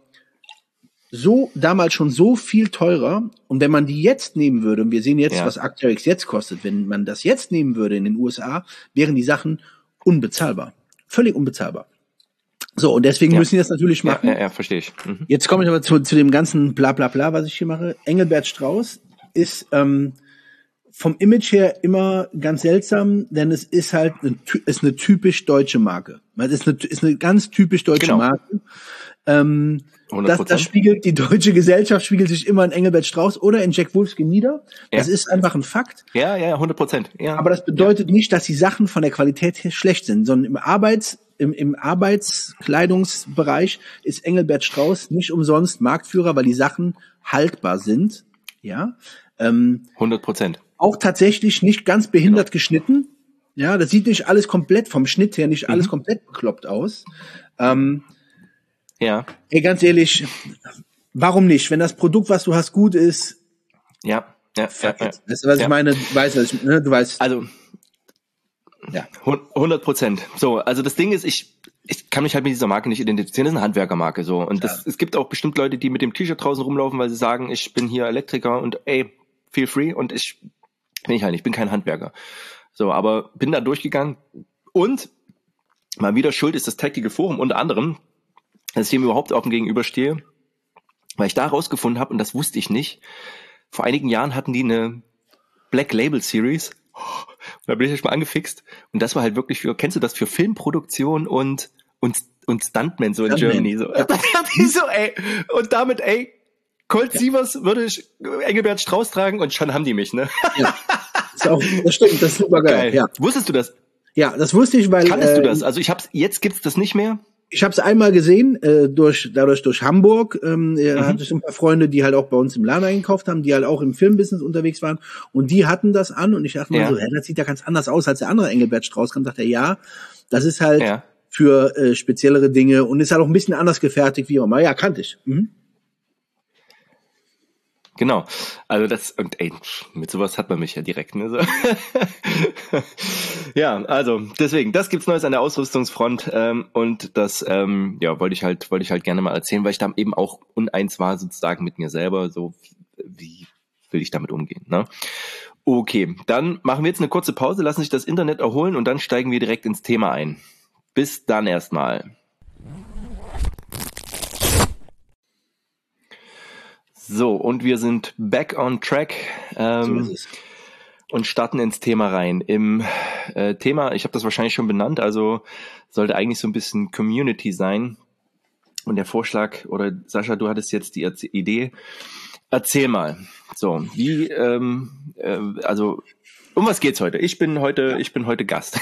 so damals schon so viel teurer. Und wenn man die jetzt nehmen würde, und wir sehen jetzt, ja. was Arc'teryx jetzt kostet, wenn man das jetzt nehmen würde in den U S A, wären die Sachen unbezahlbar. Völlig unbezahlbar. So, und deswegen ja. müssen die das natürlich machen. Ja, ja, ja verstehe ich. Mhm. Jetzt komme ich aber zu, zu dem ganzen Blablabla, was ich hier mache. Engelbert Strauß ist ähm, vom Image her immer ganz seltsam, denn es ist halt eine, ist eine typisch deutsche Marke. Es ist eine, ist eine ganz typisch deutsche genau. Marke. Ähm, das, das spiegelt, die deutsche Gesellschaft spiegelt sich immer in Engelbert Strauß oder in Jack Wolfskin nieder. Ja. Das ist einfach ein Fakt. Ja, ja, hundert Prozent. Ja. Aber das bedeutet ja. nicht, dass die Sachen von der Qualität her schlecht sind, sondern im Arbeits, im, im Arbeitskleidungsbereich ist Engelbert Strauß nicht umsonst Marktführer, weil die Sachen haltbar sind. Ja. Ähm, hundert Prozent. Auch tatsächlich nicht ganz behindert genau. geschnitten. Ja, das sieht nicht alles komplett, vom Schnitt her nicht alles mhm. komplett bekloppt aus. Ähm, ja. Ey, ganz ehrlich, warum nicht? Wenn das Produkt, was du hast, gut ist. Ja, ja, ja, ja. Weißt du, was ja. ich meine? Du weißt, was ich, ne? Du weißt. Also, ja. hundert Prozent. So, also das Ding ist, ich, ich kann mich halt mit dieser Marke nicht identifizieren, das ist eine Handwerkermarke so. Und das, Ja. es gibt auch bestimmt Leute, die mit dem T-Shirt draußen rumlaufen, weil sie sagen, ich bin hier Elektriker und ey, feel free, und ich bin ich halt nicht, ich bin kein Handwerker. So, aber bin da durchgegangen und mal wieder schuld ist das Tactical Forum unter anderem, dass ich dem überhaupt offen gegenüberstehe, weil ich da rausgefunden habe, und das wusste ich nicht, vor einigen Jahren hatten die eine Black Label Series. Und da bin ich echt mal angefixt. Und das war halt wirklich für, kennst du das, für Filmproduktion und, und, und Stuntmen so in Stuntman. Germany. So. Ja. so, ey. Und damit, ey, Colt ja. Sievers würde ich Engelbert Strauß tragen und schon haben die mich, ne? Ja. Das, ist auch, das stimmt, das ist super geil. geil. Ja. Wusstest du das? Ja, das wusste ich, weil. Kanntest äh, du das? Also ich hab's, jetzt gibt's das nicht mehr. Ich habe es einmal gesehen, äh, durch dadurch durch Hamburg. Ähm, mhm. hatte ich ein paar Freunde, die halt auch bei uns im Laden eingekauft haben, die halt auch im Filmbusiness unterwegs waren. Und die hatten das an. Und ich dachte ja. mal so, hä, das sieht ja ganz anders aus als der andere Engelbert Strauß. Und dachte, ja, das ist halt ja. für äh, speziellere Dinge und ist halt auch ein bisschen anders gefertigt, wie immer. Ja, kannte ich. Mhm. Genau, also das, und ey, mit sowas hat man mich ja direkt, ne? So. Ja, also deswegen, das gibt's Neues an der Ausrüstungsfront, ähm, und das, ähm, ja, wollte ich halt, wollte ich halt gerne mal erzählen, weil ich da eben auch uneins war sozusagen mit mir selber, so wie will ich damit umgehen, ne? Okay, dann machen wir jetzt eine kurze Pause, lassen sich das Internet erholen und dann steigen wir direkt ins Thema ein. Bis dann erstmal. So, und wir sind back on track ähm, so und starten ins Thema rein. Im äh, Thema, ich habe das wahrscheinlich schon benannt, also sollte eigentlich so ein bisschen Community sein. Und der Vorschlag, oder Sascha, du hattest jetzt die Idee, erzähl mal. So, wie, ähm, äh, also um was geht's heute? Ich bin heute, ich bin heute Gast.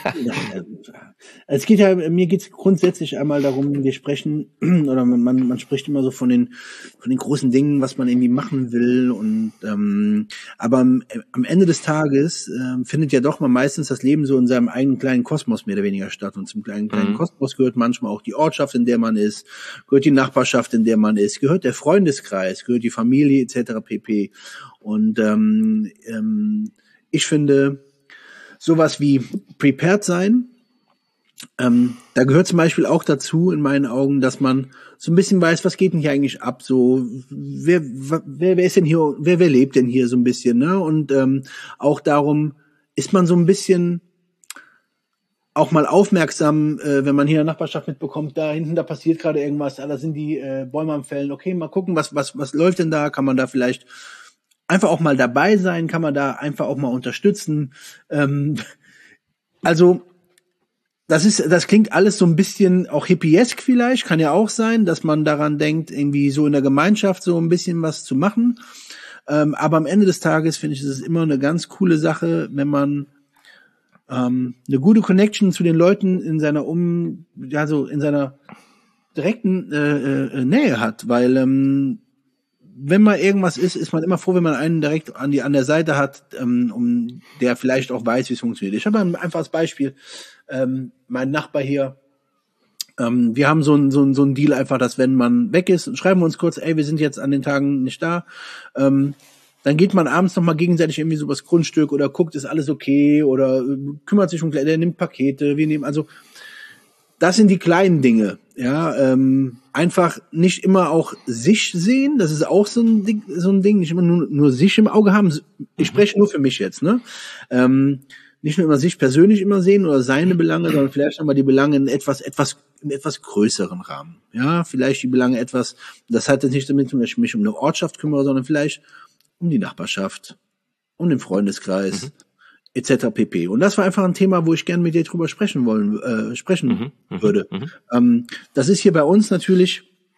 Es geht ja, mir geht's grundsätzlich einmal darum, wir sprechen, oder man, man spricht immer so von den, von den großen Dingen, was man irgendwie machen will, und, ähm, aber am, am Ende des Tages äh, findet ja doch mal meistens das Leben so in seinem eigenen kleinen Kosmos mehr oder weniger statt, und zum kleinen, kleinen mhm. Kosmos gehört manchmal auch die Ortschaft, in der man ist, gehört die Nachbarschaft, in der man ist, gehört der Freundeskreis, gehört die Familie, et cetera pp. Und, ähm, ähm, ich finde, sowas wie prepared sein, ähm, da gehört zum Beispiel auch dazu, in meinen Augen, dass man so ein bisschen weiß, was geht denn hier eigentlich ab, so, wer, wer, wer ist denn hier, wer, wer lebt denn hier so ein bisschen, ne? Und ähm, auch darum ist man so ein bisschen auch mal aufmerksam, äh, wenn man hier in der Nachbarschaft mitbekommt, da hinten, da passiert gerade irgendwas, da sind die äh, Bäume am Fällen, okay, mal gucken, was, was, was läuft denn da, kann man da vielleicht einfach auch mal dabei sein, kann man da einfach auch mal unterstützen. Ähm, also das ist, das klingt alles so ein bisschen auch hippiesk vielleicht, kann ja auch sein, dass man daran denkt, irgendwie so in der Gemeinschaft so ein bisschen was zu machen. Ähm, aber am Ende des Tages finde ich, es ist immer eine ganz coole Sache, wenn man ähm, eine gute Connection zu den Leuten in seiner um, ja so in seiner direkten äh, äh, Nähe hat, weil ähm, wenn mal irgendwas ist, ist man immer froh, wenn man einen direkt an die an der Seite hat, ähm, um der vielleicht auch weiß, wie es funktioniert. Ich habe ein einfaches Beispiel. Ähm, mein Nachbar hier, ähm, wir haben so ein so ein so ein Deal einfach, dass wenn man weg ist, schreiben wir uns kurz, ey, wir sind jetzt an den Tagen nicht da. Ähm, dann geht man abends noch mal gegenseitig irgendwie so übers Grundstück oder guckt, ist alles okay, oder äh, kümmert sich um, der nimmt Pakete, wir nehmen, also das sind die kleinen Dinge, ja, ähm, einfach nicht immer auch sich sehen, das ist auch so ein Ding, so ein Ding, nicht immer nur, nur sich im Auge haben, ich spreche nur für mich jetzt, ne, ähm, nicht nur immer sich persönlich immer sehen oder seine Belange, sondern vielleicht nochmal die Belange in etwas, etwas, in etwas größeren Rahmen, ja, vielleicht die Belange etwas, das hat jetzt nicht damit zu tun, dass ich mich um eine Ortschaft kümmere, sondern vielleicht um die Nachbarschaft, um den Freundeskreis, mhm. et cetera pp. Und das war einfach ein Thema, wo ich gerne mit dir drüber sprechen wollen, äh, sprechen mhm, würde. Mhm. Ähm, das ist hier bei uns natürlich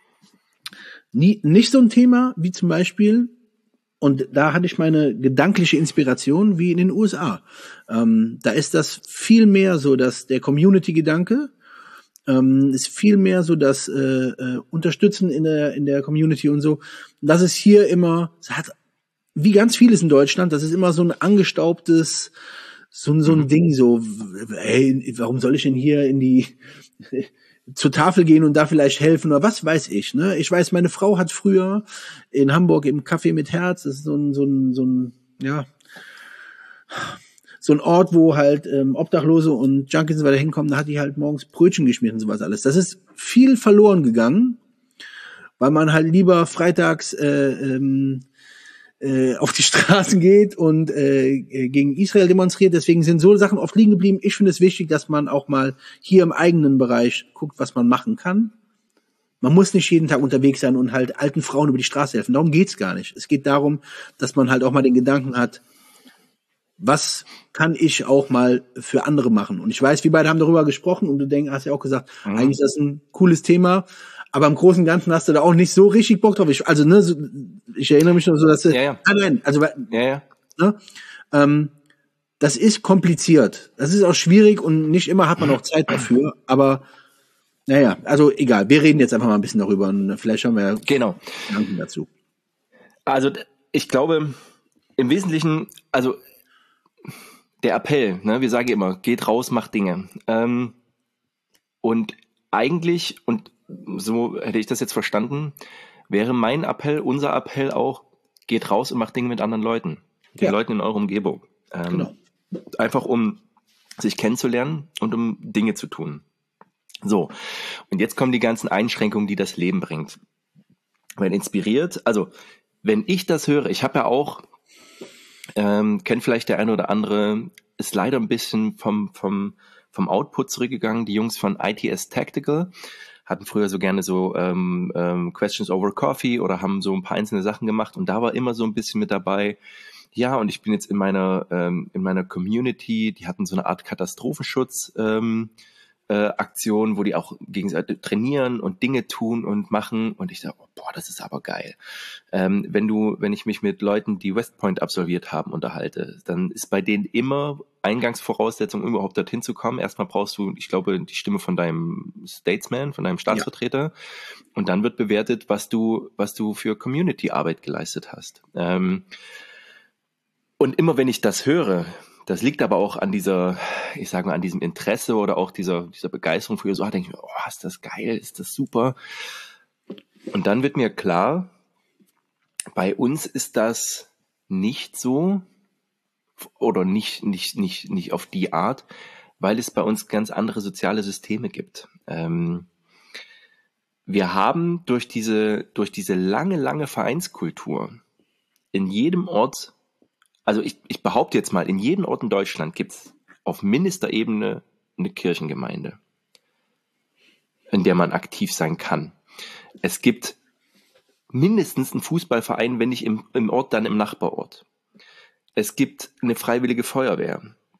nie, nicht so ein Thema wie zum Beispiel, und da hatte ich meine gedankliche Inspiration wie in den U S A. Ähm, da ist das viel mehr so, dass der Community-Gedanke ähm, ist viel mehr so, dass äh, äh, Unterstützen in der in der Community und so. Das ist hier immer, es hat wie ganz vieles in Deutschland, das ist immer so ein angestaubtes, so, so ein mhm. Ding, so, ey, warum soll ich denn hier in die, zur Tafel gehen und da vielleicht helfen oder was weiß ich, ne? Ich weiß, meine Frau hat früher in Hamburg im Café mit Herz, das ist so ein, so ein, so ein, ja, so ein Ort, wo halt ähm, Obdachlose und Junkies weiter hinkommen, da hat die halt morgens Brötchen geschmiert und sowas alles. Das ist viel verloren gegangen, weil man halt lieber freitags äh, ähm, äh, auf die Straßen geht und äh, gegen Israel demonstriert. Deswegen sind so Sachen oft liegen geblieben. Ich finde es wichtig, dass man auch mal hier im eigenen Bereich guckt, was man machen kann. Man muss nicht jeden Tag unterwegs sein und halt alten Frauen über die Straße helfen. Darum geht's gar nicht. Es geht darum, dass man halt auch mal den Gedanken hat, was kann ich auch mal für andere machen? Und ich weiß, wir beide haben darüber gesprochen und du denkst, hast ja auch gesagt, mhm. eigentlich ist das ein cooles Thema. Aber im Großen und Ganzen hast du da auch nicht so richtig Bock drauf. Ich, also, ne, so, ich erinnere mich noch so, dass du, ja, ja. nein, nein, also, ja, ja. Ne, ähm, das ist kompliziert. Das ist auch schwierig und nicht immer hat man auch Zeit dafür. Aber, naja, also egal. Wir reden jetzt einfach mal ein bisschen darüber und vielleicht haben wir ja genau. Gedanken dazu. Also, ich glaube, im Wesentlichen, also, der Appell, ne, wir sagen immer, geht raus, macht Dinge. Ähm, und eigentlich, und so hätte ich das jetzt verstanden, wäre mein Appell, unser Appell auch, geht raus und macht Dinge mit anderen Leuten, den ja. Leuten in eurer Umgebung. Ähm, genau. Einfach um sich kennenzulernen und um Dinge zu tun. So, und jetzt kommen die ganzen Einschränkungen, die das Leben bringt. Wenn inspiriert, also wenn ich das höre, ich habe ja auch, ähm, kennt vielleicht der eine oder andere, ist leider ein bisschen vom, vom, vom Output zurückgegangen, die Jungs von I T S Tactical, hatten früher so gerne so ähm, ähm, Questions over Coffee oder haben so ein paar einzelne Sachen gemacht und da war immer so ein bisschen mit dabei, ja, und ich bin jetzt in meiner ähm, in meiner Community, die hatten so eine Art Katastrophenschutz ähm, äh, Aktion, wo die auch gegenseitig trainieren und Dinge tun und machen und ich sage, oh, boah, das ist aber geil. Ähm, wenn du, wenn ich mich mit Leuten, die West Point absolviert haben, unterhalte, dann ist bei denen immer Eingangsvoraussetzung, um überhaupt dorthin zu kommen. Erstmal brauchst du, ich glaube, die Stimme von deinem Statesman, von deinem Staatsvertreter. Ja. Und dann wird bewertet, was du, was du für Community-Arbeit geleistet hast. Ähm, und immer wenn ich das höre, das liegt aber auch an dieser, ich sage mal, an diesem Interesse oder auch dieser, dieser Begeisterung für so, denke ich mir, oh, ist das geil, ist das super. Und dann wird mir klar, bei uns ist das nicht so, oder nicht, nicht, nicht, nicht auf die Art, weil es bei uns ganz andere soziale Systeme gibt. Ähm, wir haben durch diese, durch diese lange, lange Vereinskultur in jedem Ort, also ich, ich behaupte jetzt mal, in jedem Ort in Deutschland gibt es auf Ministerebene eine Kirchengemeinde, in der man aktiv sein kann. Es gibt mindestens einen Fußballverein, wenn nicht im, im Ort, dann im Nachbarort. Es gibt eine freiwillige Feuerwehr.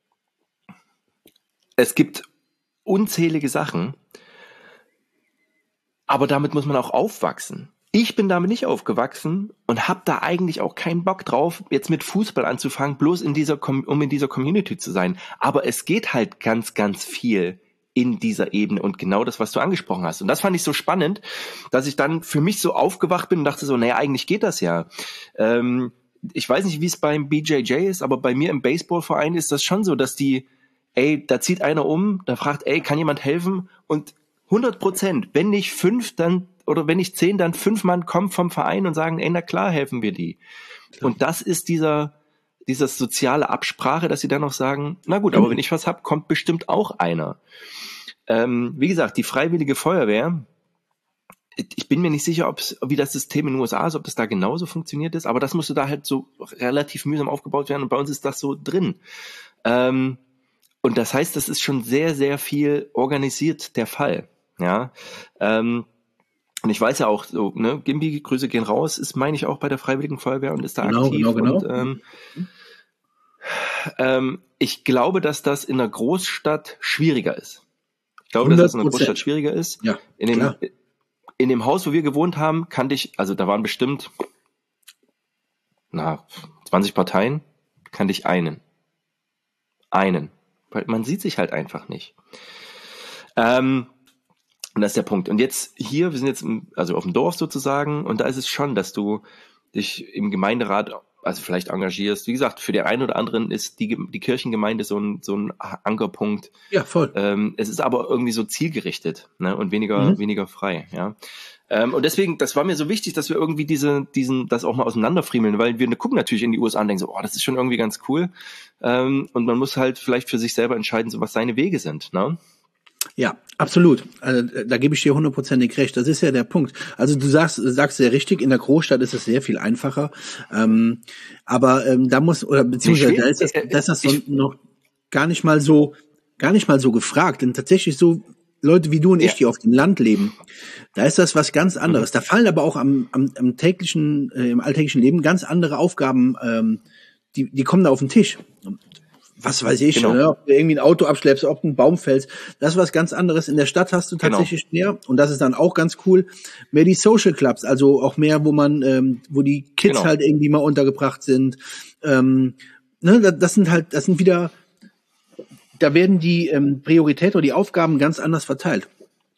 Es gibt unzählige Sachen, aber damit muss man auch aufwachsen. Ich bin damit nicht aufgewachsen und habe da eigentlich auch keinen Bock drauf, jetzt mit Fußball anzufangen, bloß in dieser, um in dieser Community zu sein. Aber es geht halt ganz, ganz viel in dieser Ebene und genau das, was du angesprochen hast. Und das fand ich so spannend, dass ich dann für mich so aufgewacht bin und dachte so, naja, eigentlich geht das ja. Ähm, ich weiß nicht, wie es beim B J J ist, aber bei mir im Baseballverein ist das schon so, dass die, ey, da zieht einer um, da fragt, ey, kann jemand helfen? Und hundert Prozent, wenn nicht fünf, dann, oder wenn nicht zehn, dann fünf Mann kommen vom Verein und sagen, ey, na klar, helfen wir die. Klar. Und das ist dieser, dieser soziale Absprache, dass sie dann noch sagen, na gut, aber wenn ich was hab, kommt bestimmt auch einer. Ähm, wie gesagt, die Freiwillige Feuerwehr, ich bin mir nicht sicher, ob's, wie das System in den U S A ist, ob das da genauso funktioniert ist, aber das musste da halt so relativ mühsam aufgebaut werden und bei uns ist das so drin. Ähm, und das heißt, das ist schon sehr, sehr viel organisiert der Fall. Ja, ähm, und ich weiß ja auch, so, ne, Gimbi, Grüße gehen raus, ist, meine ich, auch bei der Freiwilligen Feuerwehr und ist da genau, aktiv. Genau, genau. Und, ähm, ähm, ich glaube, dass das in einer Großstadt schwieriger ist. Ich glaube, dass das in einer Großstadt schwieriger ist. Ja, in dem, klar. In dem Haus, wo wir gewohnt haben, kannte ich, also da waren bestimmt, na, zwanzig Parteien, kannte ich einen. Einen. Weil man sieht sich halt einfach nicht. Ähm, und das ist der Punkt. Und jetzt hier, wir sind jetzt im, also auf dem Dorf sozusagen, und da ist es schon, dass du dich im Gemeinderat also vielleicht engagierst. Wie gesagt, für den einen oder anderen ist die, die Kirchengemeinde so ein, so ein Ankerpunkt. Ja, voll. Ähm, es ist aber irgendwie so zielgerichtet, ne, und weniger, mhm. weniger frei, ja. Ähm, und deswegen, das war mir so wichtig, dass wir irgendwie diese, diesen, das auch mal auseinanderfriemeln, weil wir gucken natürlich in die U S A und denken so, oh, das ist schon irgendwie ganz cool. Ähm, und man muss halt vielleicht für sich selber entscheiden, so was seine Wege sind, ne? Ja, absolut. Also, da gebe ich dir hundertprozentig recht. Das ist ja der Punkt. Also du sagst, sagst sehr richtig, in der Großstadt ist es sehr viel einfacher. Ähm, aber ähm, da muss, oder beziehungsweise da ist das, das ist das noch gar nicht mal so, gar nicht mal so gefragt. Denn tatsächlich so Leute wie du und ich, ja. die auf dem Land leben, da ist das was ganz anderes. Mhm. Da fallen aber auch am, am, am täglichen, äh, im alltäglichen Leben ganz andere Aufgaben, ähm, die, die kommen da auf den Tisch. Was weiß ich, genau. ne, ob du irgendwie ein Auto abschleppst, ob du einen Baum fällst, das ist was ganz anderes. In der Stadt hast du tatsächlich genau. mehr, und das ist dann auch ganz cool, mehr die Social Clubs, also auch mehr, wo man, ähm, wo die Kids genau. halt irgendwie mal untergebracht sind. Ähm, ne, das sind halt, das sind wieder, da werden die ähm, Prioritäten oder die Aufgaben ganz anders verteilt.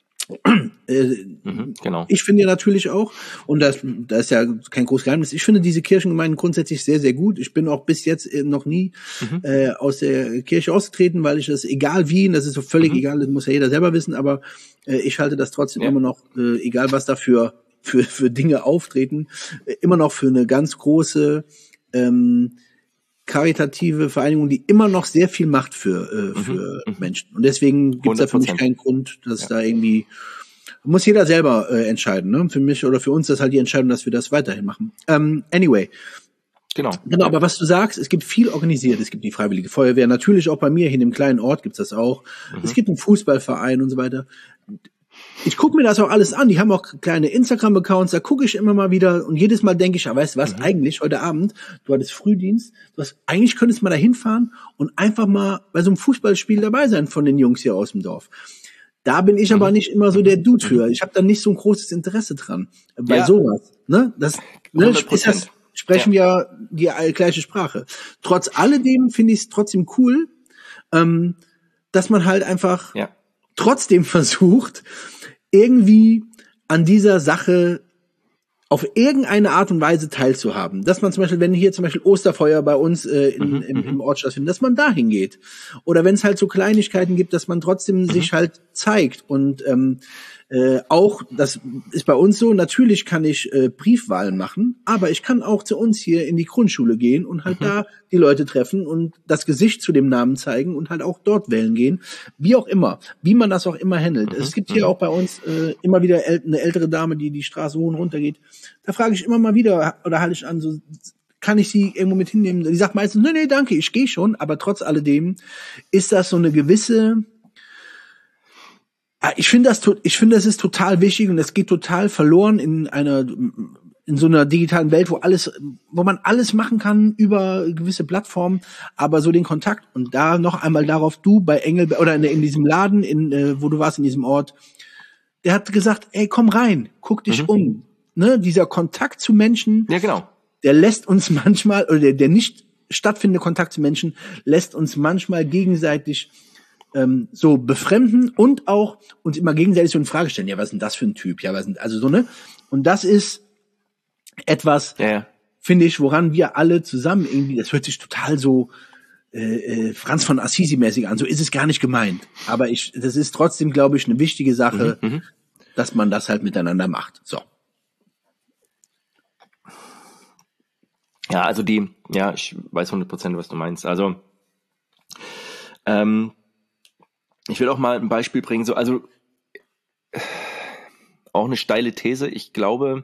äh, mhm, genau. Ich finde ja natürlich auch, und das, das ist ja kein großes Geheimnis, ich finde diese Kirchengemeinden grundsätzlich sehr, sehr gut. Ich bin auch bis jetzt noch nie mhm. äh, aus der Kirche ausgetreten, weil ich das, egal wie, das ist so völlig mhm. egal, das muss ja jeder selber wissen, aber äh, ich halte das trotzdem ja. immer noch, äh, egal was dafür für, für Dinge auftreten, äh, immer noch für eine ganz große ähm, karitative Vereinigung, die immer noch sehr viel macht für äh, für mhm. Menschen. Und deswegen gibt es da für mich keinen Grund, dass ja. da irgendwie, muss jeder selber äh, entscheiden. Ne? Für mich oder für uns ist halt die Entscheidung, dass wir das weiterhin machen. Ähm, anyway. Genau. Genau, aber was du sagst, es gibt viel organisiert. Es gibt die Freiwillige Feuerwehr, natürlich auch bei mir hier in dem kleinen Ort gibt's das auch. Mhm. Es gibt einen Fußballverein und so weiter. Ich gucke mir das auch alles an. Die haben auch kleine Instagram-Accounts, da gucke ich immer mal wieder und jedes Mal denke ich, ja, weißt du was, mhm. eigentlich heute Abend, du hattest Frühdienst, du hast, eigentlich könntest du mal da hinfahren und einfach mal bei so einem Fußballspiel dabei sein von den Jungs hier aus dem Dorf. Da bin ich mhm. aber nicht immer so der Dude für. Ich habe da nicht so ein großes Interesse dran bei ja. sowas. Ne? Das, ne, ist das, sprechen ja. wir die gleiche Sprache. Trotz alledem finde ich es trotzdem cool, ähm, dass man halt einfach ja. trotzdem versucht, irgendwie an dieser Sache auf irgendeine Art und Weise teilzuhaben. Dass man zum Beispiel, wenn hier zum Beispiel Osterfeuer bei uns äh, in, mhm, im, im Ort stattfindet, dass man da hingeht. Oder wenn es halt so Kleinigkeiten gibt, dass man trotzdem mhm. sich halt zeigt. Und ähm, äh, auch, das ist bei uns so, natürlich kann ich äh, Briefwahlen machen, aber ich kann auch zu uns hier in die Grundschule gehen und halt mhm. da die Leute treffen und das Gesicht zu dem Namen zeigen und halt auch dort wählen gehen. Wie auch immer, wie man das auch immer handelt. Mhm. Es gibt hier mhm. auch bei uns äh, immer wieder äl- eine ältere Dame, die die Straße hoch und runter geht. Da frage ich immer mal wieder, oder halte ich an, so, kann ich sie irgendwo mit hinnehmen? Die sagt meistens, nee, nee, danke, ich gehe schon. Aber trotz alledem ist das so eine gewisse, ich finde das, ich finde, das ist total wichtig und das geht total verloren in einer, in so einer digitalen Welt, wo alles, wo man alles machen kann über gewisse Plattformen, aber so den Kontakt und da noch einmal darauf, du bei Engel oder in, in diesem Laden, in, äh, wo du warst in diesem Ort, der hat gesagt, ey, komm rein, guck dich mhm. um. Ne, dieser Kontakt zu Menschen, ja, genau. der lässt uns manchmal, oder der, der nicht stattfindende Kontakt zu Menschen lässt uns manchmal gegenseitig ähm, so befremden und auch uns immer gegenseitig so in Frage stellen. Ja, was ist denn das für ein Typ? Ja, was sind, also so, ne? Und das ist etwas, ja, ja. finde ich, woran wir alle zusammen irgendwie, das hört sich total so äh, Franz von Assisi-mäßig an, so ist es gar nicht gemeint. Aber ich, das ist trotzdem, glaube ich, eine wichtige Sache, mhm, dass man das halt miteinander macht. So. Ja, also die, ja, ich weiß hundert Prozent, was du meinst. Also, ähm, ich will auch mal ein Beispiel bringen, so, also, auch eine steile These. Ich glaube,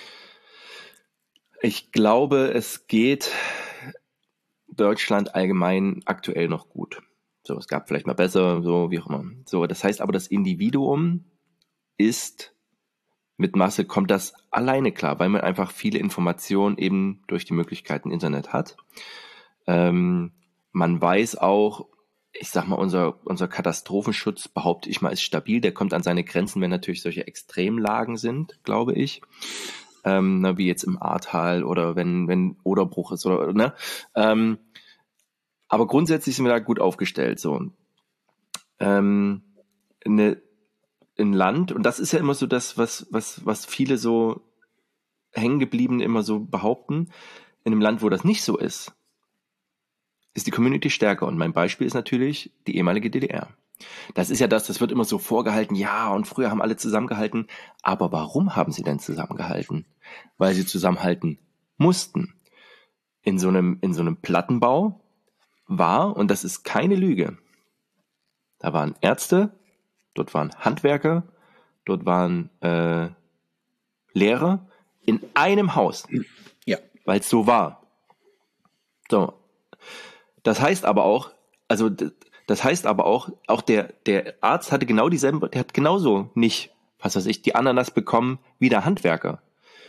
ich glaube, es geht Deutschland allgemein aktuell noch gut. So, es gab vielleicht mal besser, so, wie auch immer. So, das heißt aber, das Individuum ist mit Masse, kommt das alleine klar, weil man einfach viele Informationen eben durch die Möglichkeiten Internet hat. Ähm, man weiß auch, ich sag mal, unser, unser Katastrophenschutz, behaupte ich mal, ist stabil. Der kommt an seine Grenzen, wenn natürlich solche Extremlagen sind, glaube ich. Ähm, ne, wie jetzt im Ahrtal oder wenn, wenn Oderbruch ist oder, ne. Ähm, aber grundsätzlich sind wir da gut aufgestellt, so. Ähm, eine, ein Land, und das ist ja immer so das, was, was, was viele so hängen geblieben immer so behaupten. in einem Land, wo das nicht so ist, ist die Community stärker. Und mein Beispiel ist natürlich die ehemalige D D R. Das ist ja das, das wird immer so vorgehalten, ja, und früher haben alle zusammengehalten. Aber warum haben sie denn zusammengehalten? Weil sie zusammenhalten mussten. In so einem, in so einem Plattenbau war, und das ist keine Lüge, da waren Ärzte, dort waren Handwerker, dort waren äh, Lehrer in einem Haus. Ja. Weil es so war. So. Das heißt aber auch, also das heißt aber auch, auch der, der Arzt hatte genau dieselben, der hat genauso nicht, was weiß ich, die Ananas bekommen wie der Handwerker.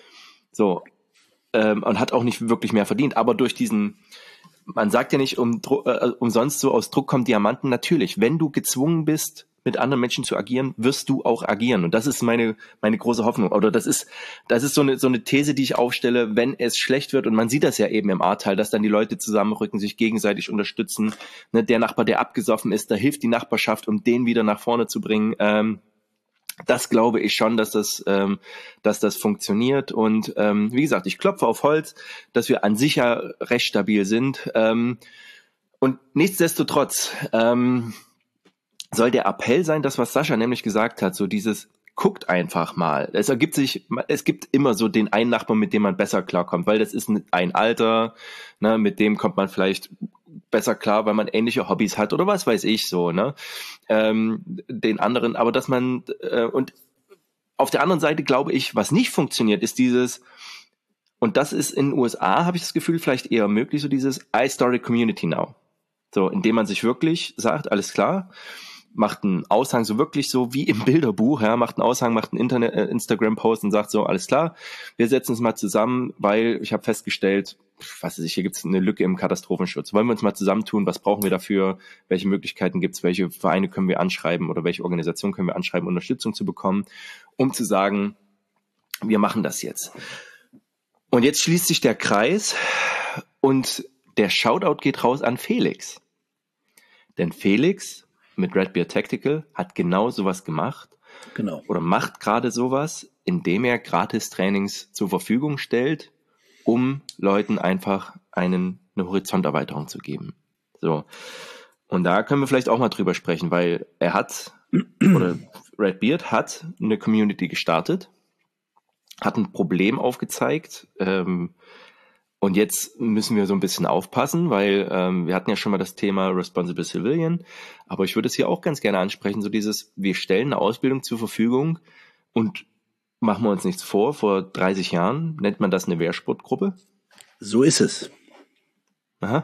So. Ähm, und hat auch nicht wirklich mehr verdient. Aber durch diesen, man sagt ja nicht um, äh, umsonst so, aus Druck kommen Diamanten. Natürlich, wenn du gezwungen bist, mit anderen Menschen zu agieren, wirst du auch agieren. Und das ist meine, meine große Hoffnung. Oder das ist, das ist so eine, so eine These, die ich aufstelle, wenn es schlecht wird. Und man sieht das ja eben im Ahrtal, dass dann die Leute zusammenrücken, sich gegenseitig unterstützen. Ne, der Nachbar, der abgesoffen ist, da hilft die Nachbarschaft, um den wieder nach vorne zu bringen. Ähm, das glaube ich schon, dass das, ähm, dass das funktioniert. Und ähm, wie gesagt, ich klopfe auf Holz, dass wir an sich ja recht stabil sind. Ähm, und nichtsdestotrotz, ähm, soll der Appell sein, das, was Sascha nämlich gesagt hat, so dieses, guckt einfach mal. Es ergibt sich, es gibt immer so den einen Nachbarn, mit dem man besser klarkommt, weil das ist ein Alter, ne, mit dem kommt man vielleicht besser klar, weil man ähnliche Hobbys hat oder was weiß ich so, ne, ähm, den anderen, aber dass man, äh, und auf der anderen Seite glaube ich, was nicht funktioniert, ist dieses, und das ist in den U S A, habe ich das Gefühl, vielleicht eher möglich, so dieses I started community now. So, indem man sich wirklich sagt, alles klar, macht einen Aushang so wirklich so wie im Bilderbuch, ja, macht einen Aushang, macht einen Internet, äh, Instagram-Post und sagt so, alles klar, wir setzen uns mal zusammen, weil ich habe festgestellt, was weiß ich, hier gibt es eine Lücke im Katastrophenschutz. Wollen wir uns mal zusammentun, was brauchen wir dafür, welche Möglichkeiten gibt es, welche Vereine können wir anschreiben oder welche Organisationen können wir anschreiben, Unterstützung zu bekommen, um zu sagen, wir machen das jetzt. Und jetzt schließt sich der Kreis und der Shoutout geht raus an Felix. Denn Felix mit Red Beard Tactical hat genau sowas gemacht. Genau. Oder macht gerade sowas, indem er Gratis-Trainings zur Verfügung stellt, um Leuten einfach einen, eine Horizonterweiterung zu geben. So. Und da können wir vielleicht auch mal drüber sprechen, weil er hat, oder Red Beard hat eine Community gestartet, hat ein Problem aufgezeigt, ähm, und jetzt müssen wir so ein bisschen aufpassen, weil ähm, wir hatten ja schon mal das Thema Responsible Civilian, aber ich würde es hier auch ganz gerne ansprechen, so dieses, wir stellen eine Ausbildung zur Verfügung und machen wir uns nichts vor, vor dreißig Jahren nennt man das eine Wehrsportgruppe. So ist es. Aha.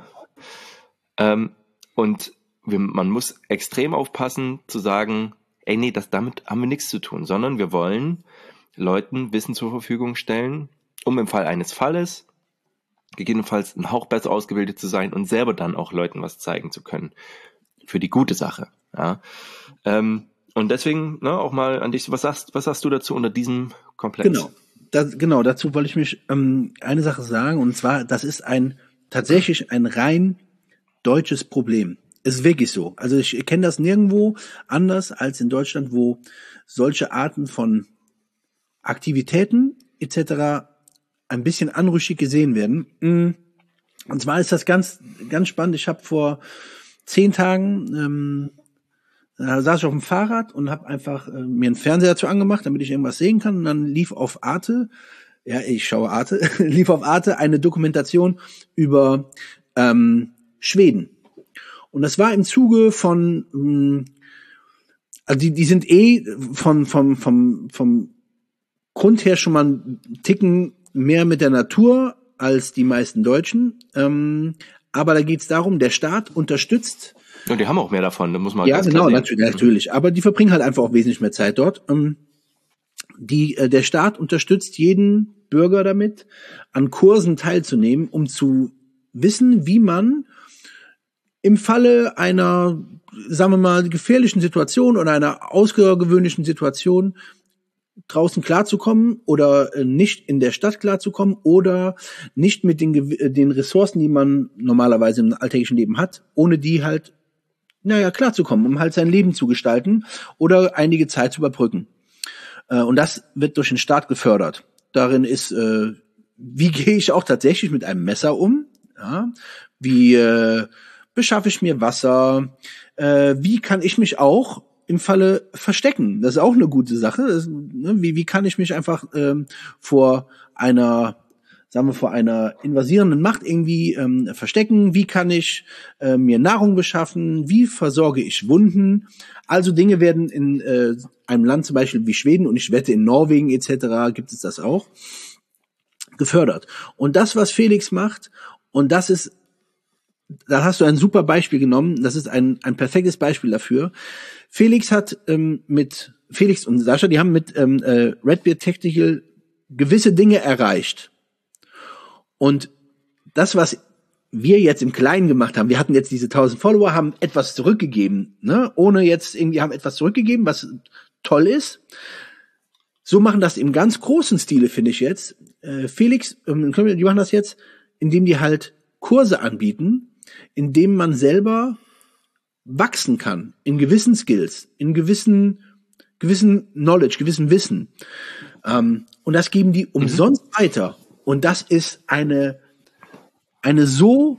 Ähm, und wir, man muss extrem aufpassen zu sagen, ey nee, das, damit haben wir nichts zu tun, sondern wir wollen Leuten Wissen zur Verfügung stellen, um im Fall eines Falles gegebenenfalls ein Hauch besser ausgebildet zu sein und selber dann auch Leuten was zeigen zu können. Für die gute Sache. Ja. Ähm, und deswegen, ne, auch mal an dich, was sagst, was sagst du dazu unter diesem Komplex? Genau, das, genau, dazu wollte ich mich ähm, eine Sache sagen, und zwar, das ist ein tatsächlich ein rein deutsches Problem. Ist wirklich so. Also ich kenne das nirgendwo anders als in Deutschland, wo solche Arten von Aktivitäten et cetera ein bisschen anrüchig gesehen werden. Und zwar ist das ganz, ganz spannend. Ich habe vor zehn Tagen, ähm, da saß ich auf dem Fahrrad und habe einfach äh, mir einen Fernseher dazu angemacht, damit ich irgendwas sehen kann. Und dann lief auf Arte, ja, ich schaue Arte, lief auf Arte eine Dokumentation über ähm, Schweden. Und das war im Zuge von, ähm, also die, die sind eh von, vom, vom, vom Grund her schon mal einen Ticken mehr mit der Natur als die meisten Deutschen. Ähm, aber da geht es darum, der Staat unterstützt. Ja, die haben auch mehr davon, da muss man ja, ganz genau, klar sehen. natürlich, natürlich. Aber die verbringen halt einfach auch wesentlich mehr Zeit dort. Ähm, die, äh, der Staat unterstützt jeden Bürger damit, an Kursen teilzunehmen, um zu wissen, wie man im Falle einer, sagen wir mal, gefährlichen Situation oder einer außergewöhnlichen Situation draußen klarzukommen oder nicht in der Stadt klarzukommen oder nicht mit den, den Ressourcen, die man normalerweise im alltäglichen Leben hat, ohne die halt, naja, klarzukommen, um halt sein Leben zu gestalten oder einige Zeit zu überbrücken. Und das wird durch den Staat gefördert. Darin ist äh, wie gehe ich auch tatsächlich mit einem Messer um? Ja, wie äh, beschaffe ich mir Wasser? Äh, wie kann ich mich auch im Falle verstecken? Das ist auch eine gute Sache. Das, ne, wie, wie kann ich mich einfach ähm, vor einer, sagen wir, vor einer invasierenden Macht irgendwie ähm, verstecken? Wie kann ich äh, mir Nahrung beschaffen? Wie versorge ich Wunden? Also Dinge werden in äh, einem Land zum Beispiel wie Schweden, und ich wette in Norwegen et cetera gibt es das auch, gefördert. Und das, was Felix macht, und das ist, da hast du ein super Beispiel genommen, das ist ein ein perfektes Beispiel dafür. Felix hat ähm, mit, Felix und Sascha, die haben mit ähm, äh, Redbeard Tactical gewisse Dinge erreicht. Und das, was wir jetzt im Kleinen gemacht haben, wir hatten jetzt diese tausend Follower, haben etwas zurückgegeben, ne, ohne jetzt irgendwie, haben etwas zurückgegeben, was toll ist. So machen das im ganz großen Stile, finde ich jetzt. Äh, Felix, ähm, die machen das jetzt, indem die halt Kurse anbieten, indem man selber wachsen kann in gewissen Skills, in gewissen gewissen Knowledge, gewissen Wissen. Ähm, und das geben die umsonst mhm. weiter. Und das ist eine eine so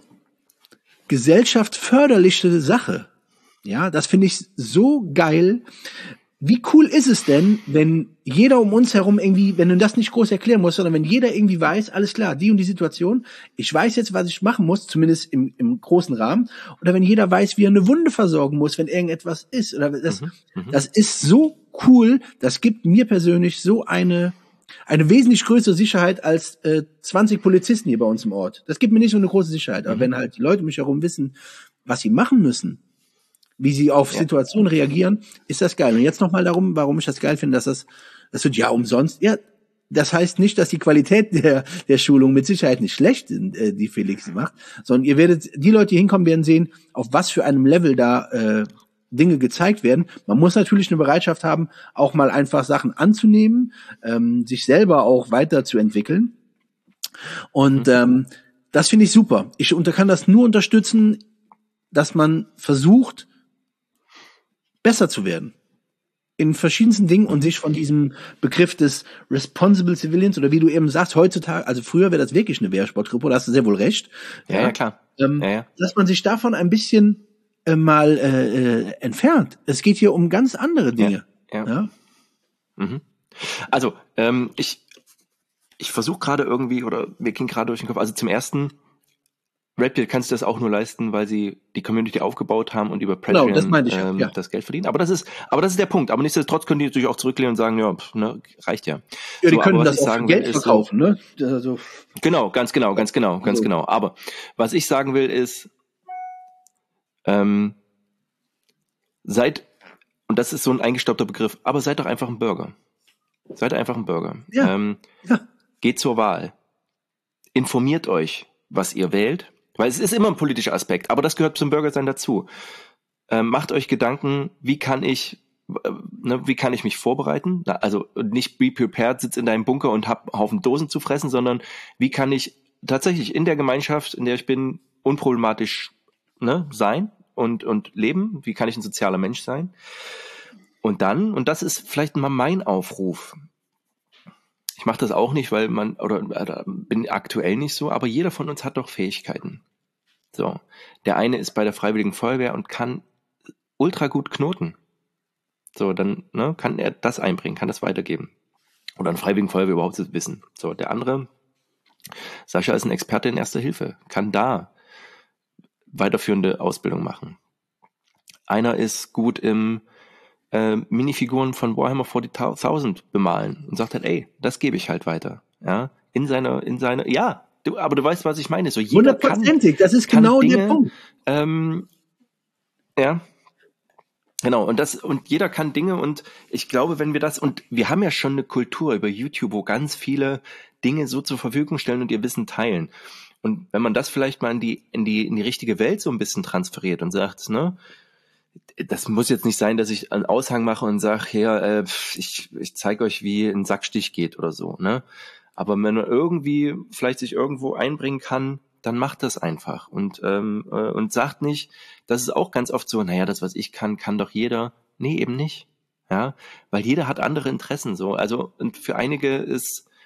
gesellschaftsförderliche Sache. Ja, das finde ich so geil. Wie cool ist es denn, wenn jeder um uns herum irgendwie, wenn du das nicht groß erklären musst, sondern wenn jeder irgendwie weiß, alles klar, die und die Situation, ich weiß jetzt, was ich machen muss, zumindest im, im großen Rahmen, oder wenn jeder weiß, wie er eine Wunde versorgen muss, wenn irgendetwas ist, oder das, mhm, das ist so cool, das gibt mir persönlich so eine, eine wesentlich größere Sicherheit als äh, zwanzig Polizisten hier bei uns im Ort. Das gibt mir nicht so eine große Sicherheit, aber mhm. wenn halt die Leute um mich herum wissen, was sie machen müssen, wie sie auf ja. Situationen reagieren, ist das geil. Und jetzt nochmal darum, warum ich das geil finde, dass das, das wird ja umsonst. Ja, das heißt nicht, dass die Qualität der, der Schulung mit Sicherheit nicht schlecht sind, äh, die Felix macht, sondern ihr werdet, die Leute, die hinkommen, werden sehen, auf was für einem Level da äh, Dinge gezeigt werden. Man muss natürlich eine Bereitschaft haben, auch mal einfach Sachen anzunehmen, ähm, sich selber auch weiterzuentwickeln. Und mhm. ähm, das finde ich super. Ich unter kann das nur unterstützen, dass man versucht, besser zu werden in verschiedensten Dingen und sich von diesem Begriff des Responsible Civilians, oder wie du eben sagst, heutzutage, also früher wäre das wirklich eine Wehrsportgruppe, da hast du sehr wohl recht. Ja, ja, ja klar. Ähm, ja, ja. Dass man sich davon ein bisschen äh, mal äh, äh, entfernt. Es geht hier um ganz andere Dinge. Ja. ja. ja? Mhm. Also, ähm, ich ich versuche gerade irgendwie, oder mir ging gerade durch den Kopf, also zum ersten, Redbeard kannst du das auch nur leisten, weil sie die Community aufgebaut haben und über Patreon genau, das, meine ich, ähm, ja. das Geld verdienen. Aber das ist, aber das ist der Punkt. Aber nichtsdestotrotz können die natürlich auch zurücklehnen und sagen, ja, pff, ne, reicht ja. Ja, die so, können aber, das auch für Geld verkaufen, so, ne? Also, genau, ganz genau, ganz genau, ganz also. genau. Aber was ich sagen will ist, ähm, seid, und das ist so ein eingestaubter Begriff, aber seid doch einfach ein Bürger. Seid einfach ein Bürger. Ja. Ähm, ja. Geht zur Wahl. Informiert euch, was ihr wählt. Weil es ist immer ein politischer Aspekt, aber das gehört zum Bürgersein dazu. Ähm, macht euch Gedanken, wie kann ich, äh, ne, wie kann ich mich vorbereiten? Na, also nicht be prepared, sitz in deinem Bunker und hab einen Haufen Dosen zu fressen, sondern wie kann ich tatsächlich in der Gemeinschaft, in der ich bin, unproblematisch ne, sein und, und leben? Wie kann ich ein sozialer Mensch sein? Und dann, und das ist vielleicht mal mein Aufruf, ich mache das auch nicht, weil man, oder, oder bin aktuell nicht so, aber jeder von uns hat doch Fähigkeiten. So. Der eine ist bei der Freiwilligen Feuerwehr und kann ultra gut knoten. So, dann ne, kann er das einbringen, kann das weitergeben. Oder an Freiwilligen Feuerwehr überhaupt das wissen. So, der andere, Sascha ist ein Experte in Erster Hilfe, kann da weiterführende Ausbildung machen. Einer ist gut im Äh, Minifiguren von Warhammer vierzigtausend bemalen und sagt halt, ey, das gebe ich halt weiter. Ja, in seiner, in seiner, ja, du, aber du weißt, was ich meine. So jeder hundertprozentig, das ist genau Dinge, der Punkt. Ähm, ja, genau. Und das, und jeder kann Dinge, und ich glaube, wenn wir das, und wir haben ja schon eine Kultur über YouTube, wo ganz viele Dinge so zur Verfügung stellen und ihr Wissen teilen. Und wenn man das vielleicht mal in die, in die, in die richtige Welt so ein bisschen transferiert und sagt, ne, das muss jetzt nicht sein, dass ich einen Aushang mache und sage, ja, äh, ich, ich zeige euch, wie ein Sackstich geht oder so, ne? Aber wenn man irgendwie vielleicht sich irgendwo einbringen kann, dann macht das einfach und ähm, äh, und sagt nicht, das ist auch ganz oft so, naja, das, was ich kann, kann doch jeder. Nee, eben nicht, ja, weil jeder hat andere Interessen so. Also und für einige ist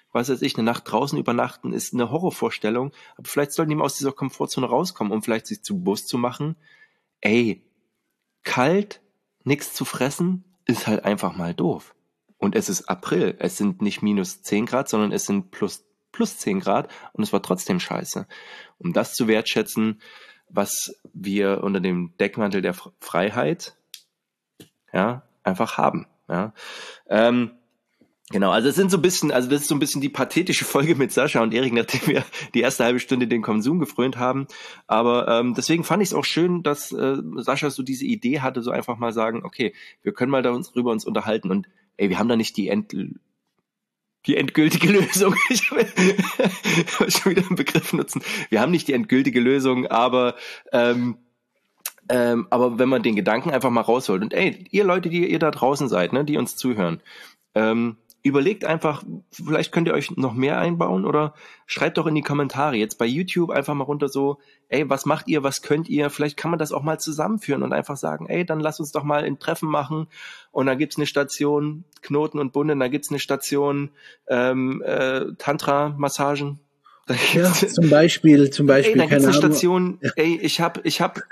was weiß ich, eine Nacht draußen übernachten ist eine Horrorvorstellung, aber vielleicht sollten die mal aus dieser Komfortzone rauskommen, um vielleicht sich zu bewusst zu machen, ey, kalt, nichts zu fressen, ist halt einfach mal doof. Und es ist April, es sind nicht minus zehn Grad, sondern es sind plus, plus zehn Grad und es war trotzdem scheiße. Um das zu wertschätzen, was wir unter dem Deckmantel der Freiheit, ja, einfach haben, ja. Ähm, Genau, also es sind so ein bisschen, also das ist so ein bisschen die pathetische Folge mit Sascha und Erik, nachdem wir die erste halbe Stunde den Konsum gefrönt haben. Aber ähm, deswegen fand ich es auch schön, dass äh, Sascha so diese Idee hatte, so einfach mal sagen, okay, wir können mal da uns drüber uns unterhalten und ey, wir haben da nicht die End die endgültige Lösung. Ich will schon wieder einen Begriff nutzen. Wir haben nicht die endgültige Lösung, aber ähm, ähm, aber wenn man den Gedanken einfach mal rausholt und ey, ihr Leute, die ihr da draußen seid, ne, die uns zuhören, ähm, überlegt einfach, vielleicht könnt ihr euch noch mehr einbauen oder schreibt doch in die Kommentare jetzt bei YouTube einfach mal runter so, ey, was macht ihr, was könnt ihr, vielleicht kann man das auch mal zusammenführen und einfach sagen, ey, dann lasst uns doch mal ein Treffen machen und dann gibt's eine Station Knoten und Bunde, dann gibt's eine Station ähm, äh, Tantra-Massagen. Ja, zum Beispiel, zum Beispiel, ey, dann gibt's keine eine Ahnung. Station, Ja. ey, ich hab, ich hab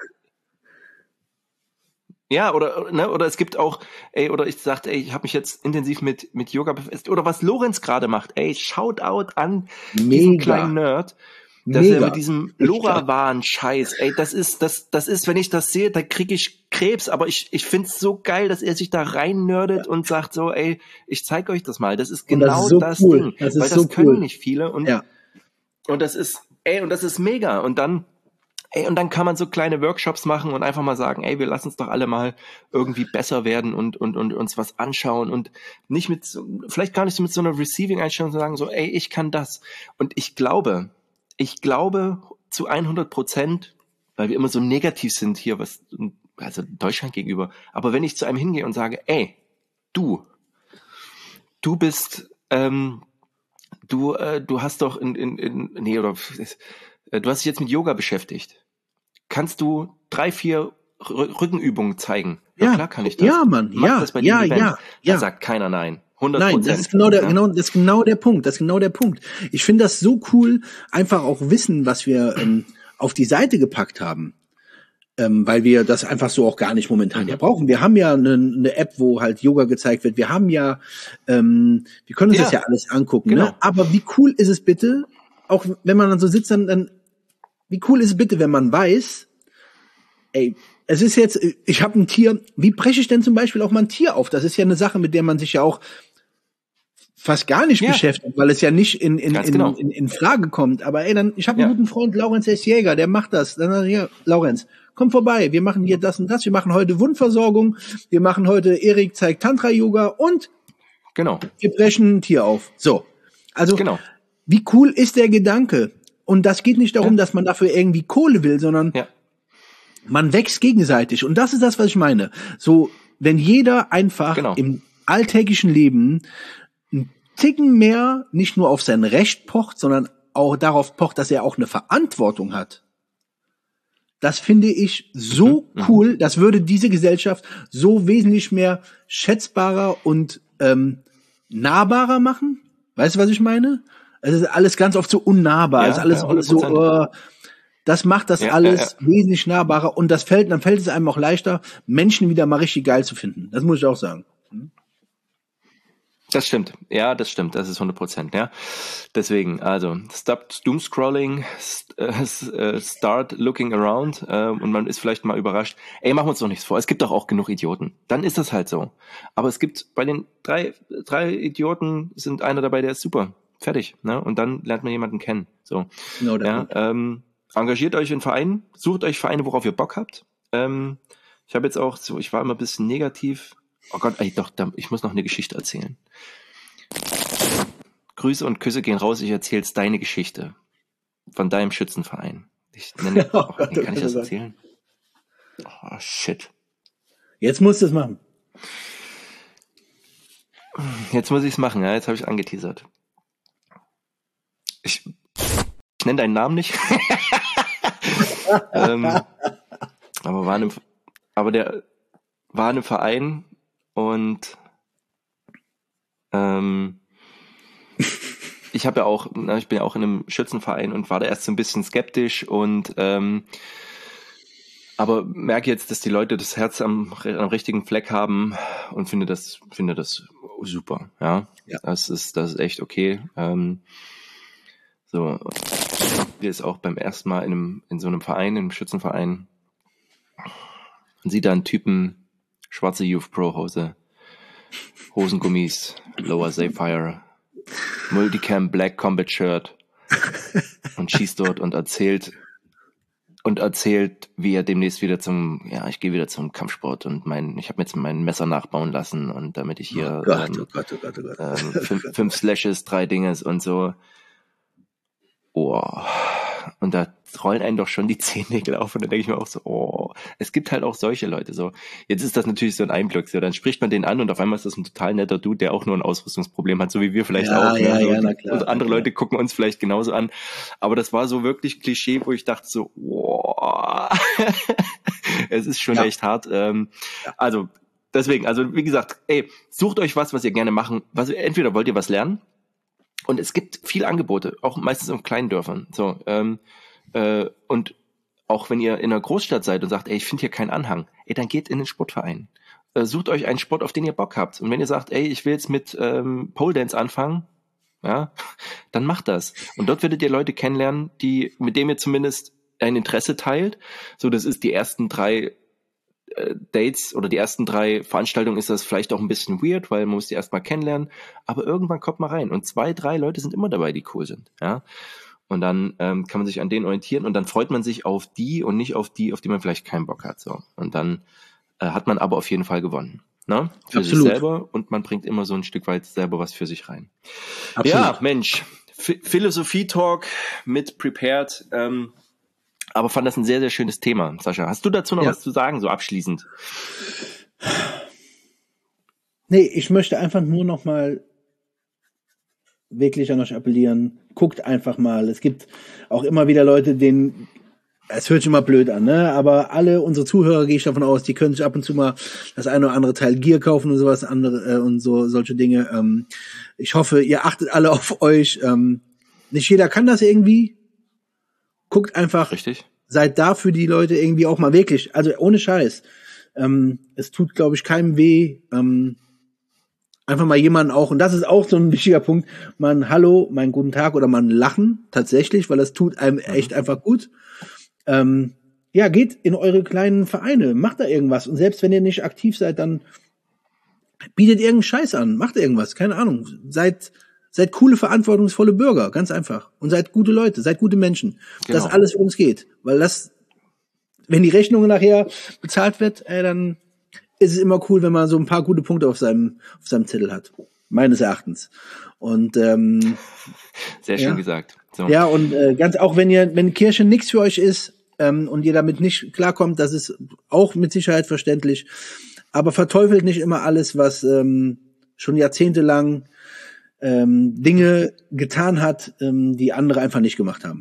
Ja, oder ne, oder es gibt auch, ey, oder ich sagte, ey, ich habe mich jetzt intensiv mit mit Yoga befasst. Oder was Lorenz gerade macht, ey, Shoutout an Mega. diesen kleinen Nerd, dass Mega. er mit diesem LoRaWAN-Scheiß, ey, das ist, das, das ist, wenn ich das sehe, da kriege ich Krebs, aber ich ich find's so geil, dass er sich da rein nerdet und sagt so, ey, ich zeig euch das mal. Das ist Und genau das ist so das cool. Ding, Das ist weil so das können cool. nicht viele und Ja. und das ist, ey, und das ist mega. Und dann Ey, und dann kann man so kleine Workshops machen und einfach mal sagen, ey, wir lassen uns doch alle mal irgendwie besser werden und, und, und uns was anschauen und nicht mit, so, vielleicht gar nicht so mit so einer Receiving-Einstellung zu sagen, so, ey, ich kann das. Und ich glaube, ich glaube zu hundert Prozent, weil wir immer so negativ sind hier, was, also Deutschland gegenüber, aber wenn ich zu einem hingehe und sage, ey, du, du bist, ähm, du, äh, du hast doch in, in, in nee, oder, du hast dich jetzt mit Yoga beschäftigt. Kannst du drei, vier R- Rückenübungen zeigen? Ja, Ja, klar kann ich das. ja, Mann, Mach ja, das bei ja, dem Event. ja, ja. Da sagt keiner nein. hundert Nein, Prozent. das ist genau der, ja. genau, das ist genau der Punkt. Das ist genau der Punkt. Ich finde das so cool, einfach auch Wissen, was wir ähm, auf die Seite gepackt haben, ähm, weil wir das einfach so auch gar nicht momentan Mhm. ja brauchen. Wir haben ja eine, eine App, wo halt Yoga gezeigt wird. Wir haben ja, ähm, wir können uns Ja, das ja alles angucken. genau. Ne? Aber wie cool ist es bitte, auch wenn man dann so sitzt, dann, dann wie cool ist es bitte, wenn man weiß, ey, es ist jetzt, ich habe ein Tier, wie breche ich denn zum Beispiel auch mal ein Tier auf? Das ist ja eine Sache, mit der man sich ja auch fast gar nicht Ja. beschäftigt, weil es ja nicht in, in, Ganz in, genau. in, in Frage kommt. Aber ey, dann, ich habe einen Ja. guten Freund, Laurenz S. Jäger, der macht das. Dann sag ich, ja, Laurenz, komm vorbei, wir machen hier das und das, wir machen heute Wundversorgung, wir machen heute, Erik zeigt Tantra-Yoga und Genau. wir brechen ein Tier auf. So, also Genau. wie cool ist der Gedanke? Und das geht nicht darum, Ja. dass man dafür irgendwie Kohle will, sondern Ja. man wächst gegenseitig. Und das ist das, was ich meine. So, wenn jeder einfach Genau. im alltäglichen Leben einen Ticken mehr nicht nur auf sein Recht pocht, sondern auch darauf pocht, dass er auch eine Verantwortung hat. Das finde ich so Mhm. cool. Das würde diese Gesellschaft so wesentlich mehr schätzbarer und ähm, nahbarer machen. Weißt du, was ich meine? Es ist alles ganz oft so unnahbar. Ja, es ist alles ja, hundert so, Prozent. äh, das macht das Ja, alles ja, wesentlich nahbarer und das fällt, dann fällt es einem auch leichter, Menschen wieder mal richtig geil zu finden. Das muss ich auch sagen. Das stimmt. Ja, das stimmt. Das ist hundert Prozent, ja. Deswegen, also, stop doomscrolling, st äh, start looking around, äh, und man ist vielleicht mal überrascht. Ey, machen wir uns doch nichts vor. Es gibt doch auch genug Idioten. Dann ist das halt so. Aber es gibt bei den drei, drei Idioten sind einer dabei, der ist super. Fertig, ne? Und dann lernt man jemanden kennen. So. Genau der Ja, Punkt. ähm, engagiert euch in Vereinen, sucht euch Vereine, worauf ihr Bock habt. Ähm, ich habe jetzt auch so, ich war immer ein bisschen negativ. Oh Gott, ey, doch, da, ich muss noch eine Geschichte erzählen. Grüße und Küsse gehen raus, ich erzähl's deine Geschichte von deinem Schützenverein. Ich nenne, Oh oh, Gott, nee, oh kann ich Gott, das oh Gott. erzählen? Oh, shit. Jetzt musst du es machen. Jetzt muss ich's machen, ja, jetzt habe ich angeteasert. Ich, ich nenne deinen Namen nicht. ähm, aber war in einem, aber der war in einem Verein und ähm, ich habe ja auch, na, ich bin ja auch in einem Schützenverein und war da erst so ein bisschen skeptisch und ähm, aber merke jetzt, dass die Leute das Herz am, am richtigen Fleck haben und finde das, finde das super. Ja, Ja. das ist, das ist echt okay. Ähm, so, wir ist auch beim ersten Mal in einem, in so einem Verein, in einem Schützenverein, und sieht da einen Typen, schwarze Youth Pro Hose, Hosengummis, Lower Sapphire, Multicam Black Combat Shirt und schießt dort und erzählt und erzählt, wie er demnächst wieder zum, ja, ich gehe wieder zum Kampfsport und mein, ich habe mir jetzt mein Messer nachbauen lassen und damit ich hier oh Gott, ähm, oh Gott, oh Gott, oh Gott. ähm, fünf, fünf Slashes, drei Dinges und so. Oh. Und da rollen einen doch schon die Zehennägel auf und dann denke ich mir auch so, oh, es gibt halt auch solche Leute so. Jetzt ist das natürlich so ein Einblick, so dann spricht man den an und auf einmal ist das ein total netter Dude, der auch nur ein Ausrüstungsproblem hat, so wie wir vielleicht ja, auch. Ja, ne? so, ja, na klar, und andere na klar. Leute gucken uns vielleicht genauso an. Aber das war so wirklich Klischee, wo ich dachte so, oh, es ist schon Ja. echt hart. Ähm, Ja. Also deswegen, also wie gesagt, ey, sucht euch was, was ihr gerne machen. Was, entweder wollt ihr was lernen, und es gibt viele Angebote, auch meistens in kleinen Dörfern. So, ähm, äh, und auch wenn ihr in einer Großstadt seid und sagt, ey, ich finde hier keinen Anhang, ey, dann geht in den Sportverein. Äh, sucht euch einen Sport, auf den ihr Bock habt. Und wenn ihr sagt, ey, ich will jetzt mit ähm, Pole Dance anfangen, ja, dann macht das. Und dort werdet ihr Leute kennenlernen, die, mit denen ihr zumindest ein Interesse teilt. So, das ist die ersten drei Dates oder die ersten drei Veranstaltungen ist das vielleicht auch ein bisschen weird, weil man muss die erstmal kennenlernen, aber irgendwann kommt man rein und zwei, drei Leute sind immer dabei, die cool sind, ja, und dann ähm, kann man sich an denen orientieren und dann freut man sich auf die und nicht auf die, auf die man vielleicht keinen Bock hat, so, und dann äh, hat man aber auf jeden Fall gewonnen, ne, für Absolut. sich selber und man bringt immer so ein Stück weit selber was für sich rein. Absolut. Ja, Mensch, F- Philosophie-Talk mit Prepared, ähm, aber fand das ein sehr, sehr schönes Thema. Sascha, hast du dazu noch Ja. was zu sagen, so abschließend? Nee, ich möchte einfach nur noch mal wirklich an euch appellieren. Guckt einfach mal. Es gibt auch immer wieder Leute, denen, es hört sich immer blöd an, ne? Aber alle unsere Zuhörer, gehe ich davon aus, die können sich ab und zu mal das eine oder andere Teil Gear kaufen und sowas andere äh, und so solche Dinge. Ähm, ich hoffe, ihr achtet alle auf euch. Ähm, nicht jeder kann das irgendwie. Guckt einfach, Richtig. Seid da für die Leute irgendwie auch mal wirklich, also ohne Scheiß. Ähm, es tut, glaube ich, keinem weh. Ähm, einfach mal jemanden auch, und das ist auch so ein wichtiger Punkt, mal ein Hallo, mal einen guten Tag oder mal ein Lachen, tatsächlich, weil das tut einem echt einfach gut. Ähm, ja, geht in eure kleinen Vereine, macht da irgendwas. Und selbst wenn ihr nicht aktiv seid, dann bietet irgendeinen Scheiß an, macht irgendwas, keine Ahnung. Seid Seid coole, verantwortungsvolle Bürger, ganz einfach. Und seid gute Leute, seid gute Menschen. Genau. Das alles, worum es geht. Weil das, wenn die Rechnung nachher bezahlt wird, ey, dann ist es immer cool, wenn man so ein paar gute Punkte auf seinem, auf seinem Zettel hat. Meines Erachtens. Und ähm, sehr schön ja. gesagt. So. Ja, und äh, ganz auch wenn ihr, wenn Kirche nichts für euch ist ähm, und ihr damit nicht klarkommt, das ist auch mit Sicherheit verständlich. Aber verteufelt nicht immer alles, was ähm, schon jahrzehntelang ähm, Dinge getan hat, ähm, die andere einfach nicht gemacht haben.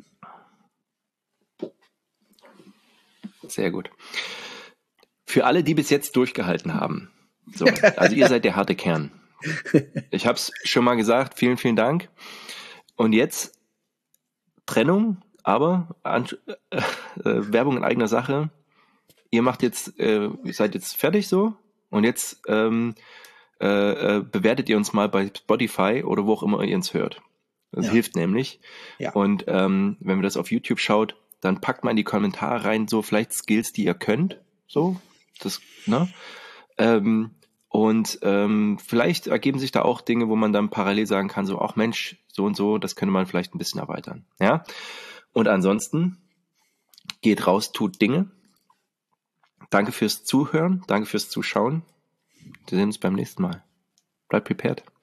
Sehr gut. Für alle, die bis jetzt durchgehalten haben. So, also ihr seid der harte Kern. Ich habe es schon mal gesagt, vielen, vielen Dank. Und jetzt Trennung, aber an, äh, äh, Werbung in eigener Sache. Ihr macht jetzt, äh, ihr seid jetzt fertig so und jetzt ähm, äh, bewertet ihr uns mal bei Spotify oder wo auch immer ihr uns hört. Das Ja. hilft nämlich. Ja. Und ähm, wenn wir das auf YouTube schaut, dann packt mal in die Kommentare rein, so vielleicht Skills, die ihr könnt. So, das, ne? Ähm, und ähm, vielleicht ergeben sich da auch Dinge, wo man dann parallel sagen kann, so, auch Mensch, so und so, das könnte man vielleicht ein bisschen erweitern. Ja. Und ansonsten geht raus, tut Dinge. Danke fürs Zuhören, danke fürs Zuschauen. Wir sehen uns beim nächsten Mal. Bleibt prepared.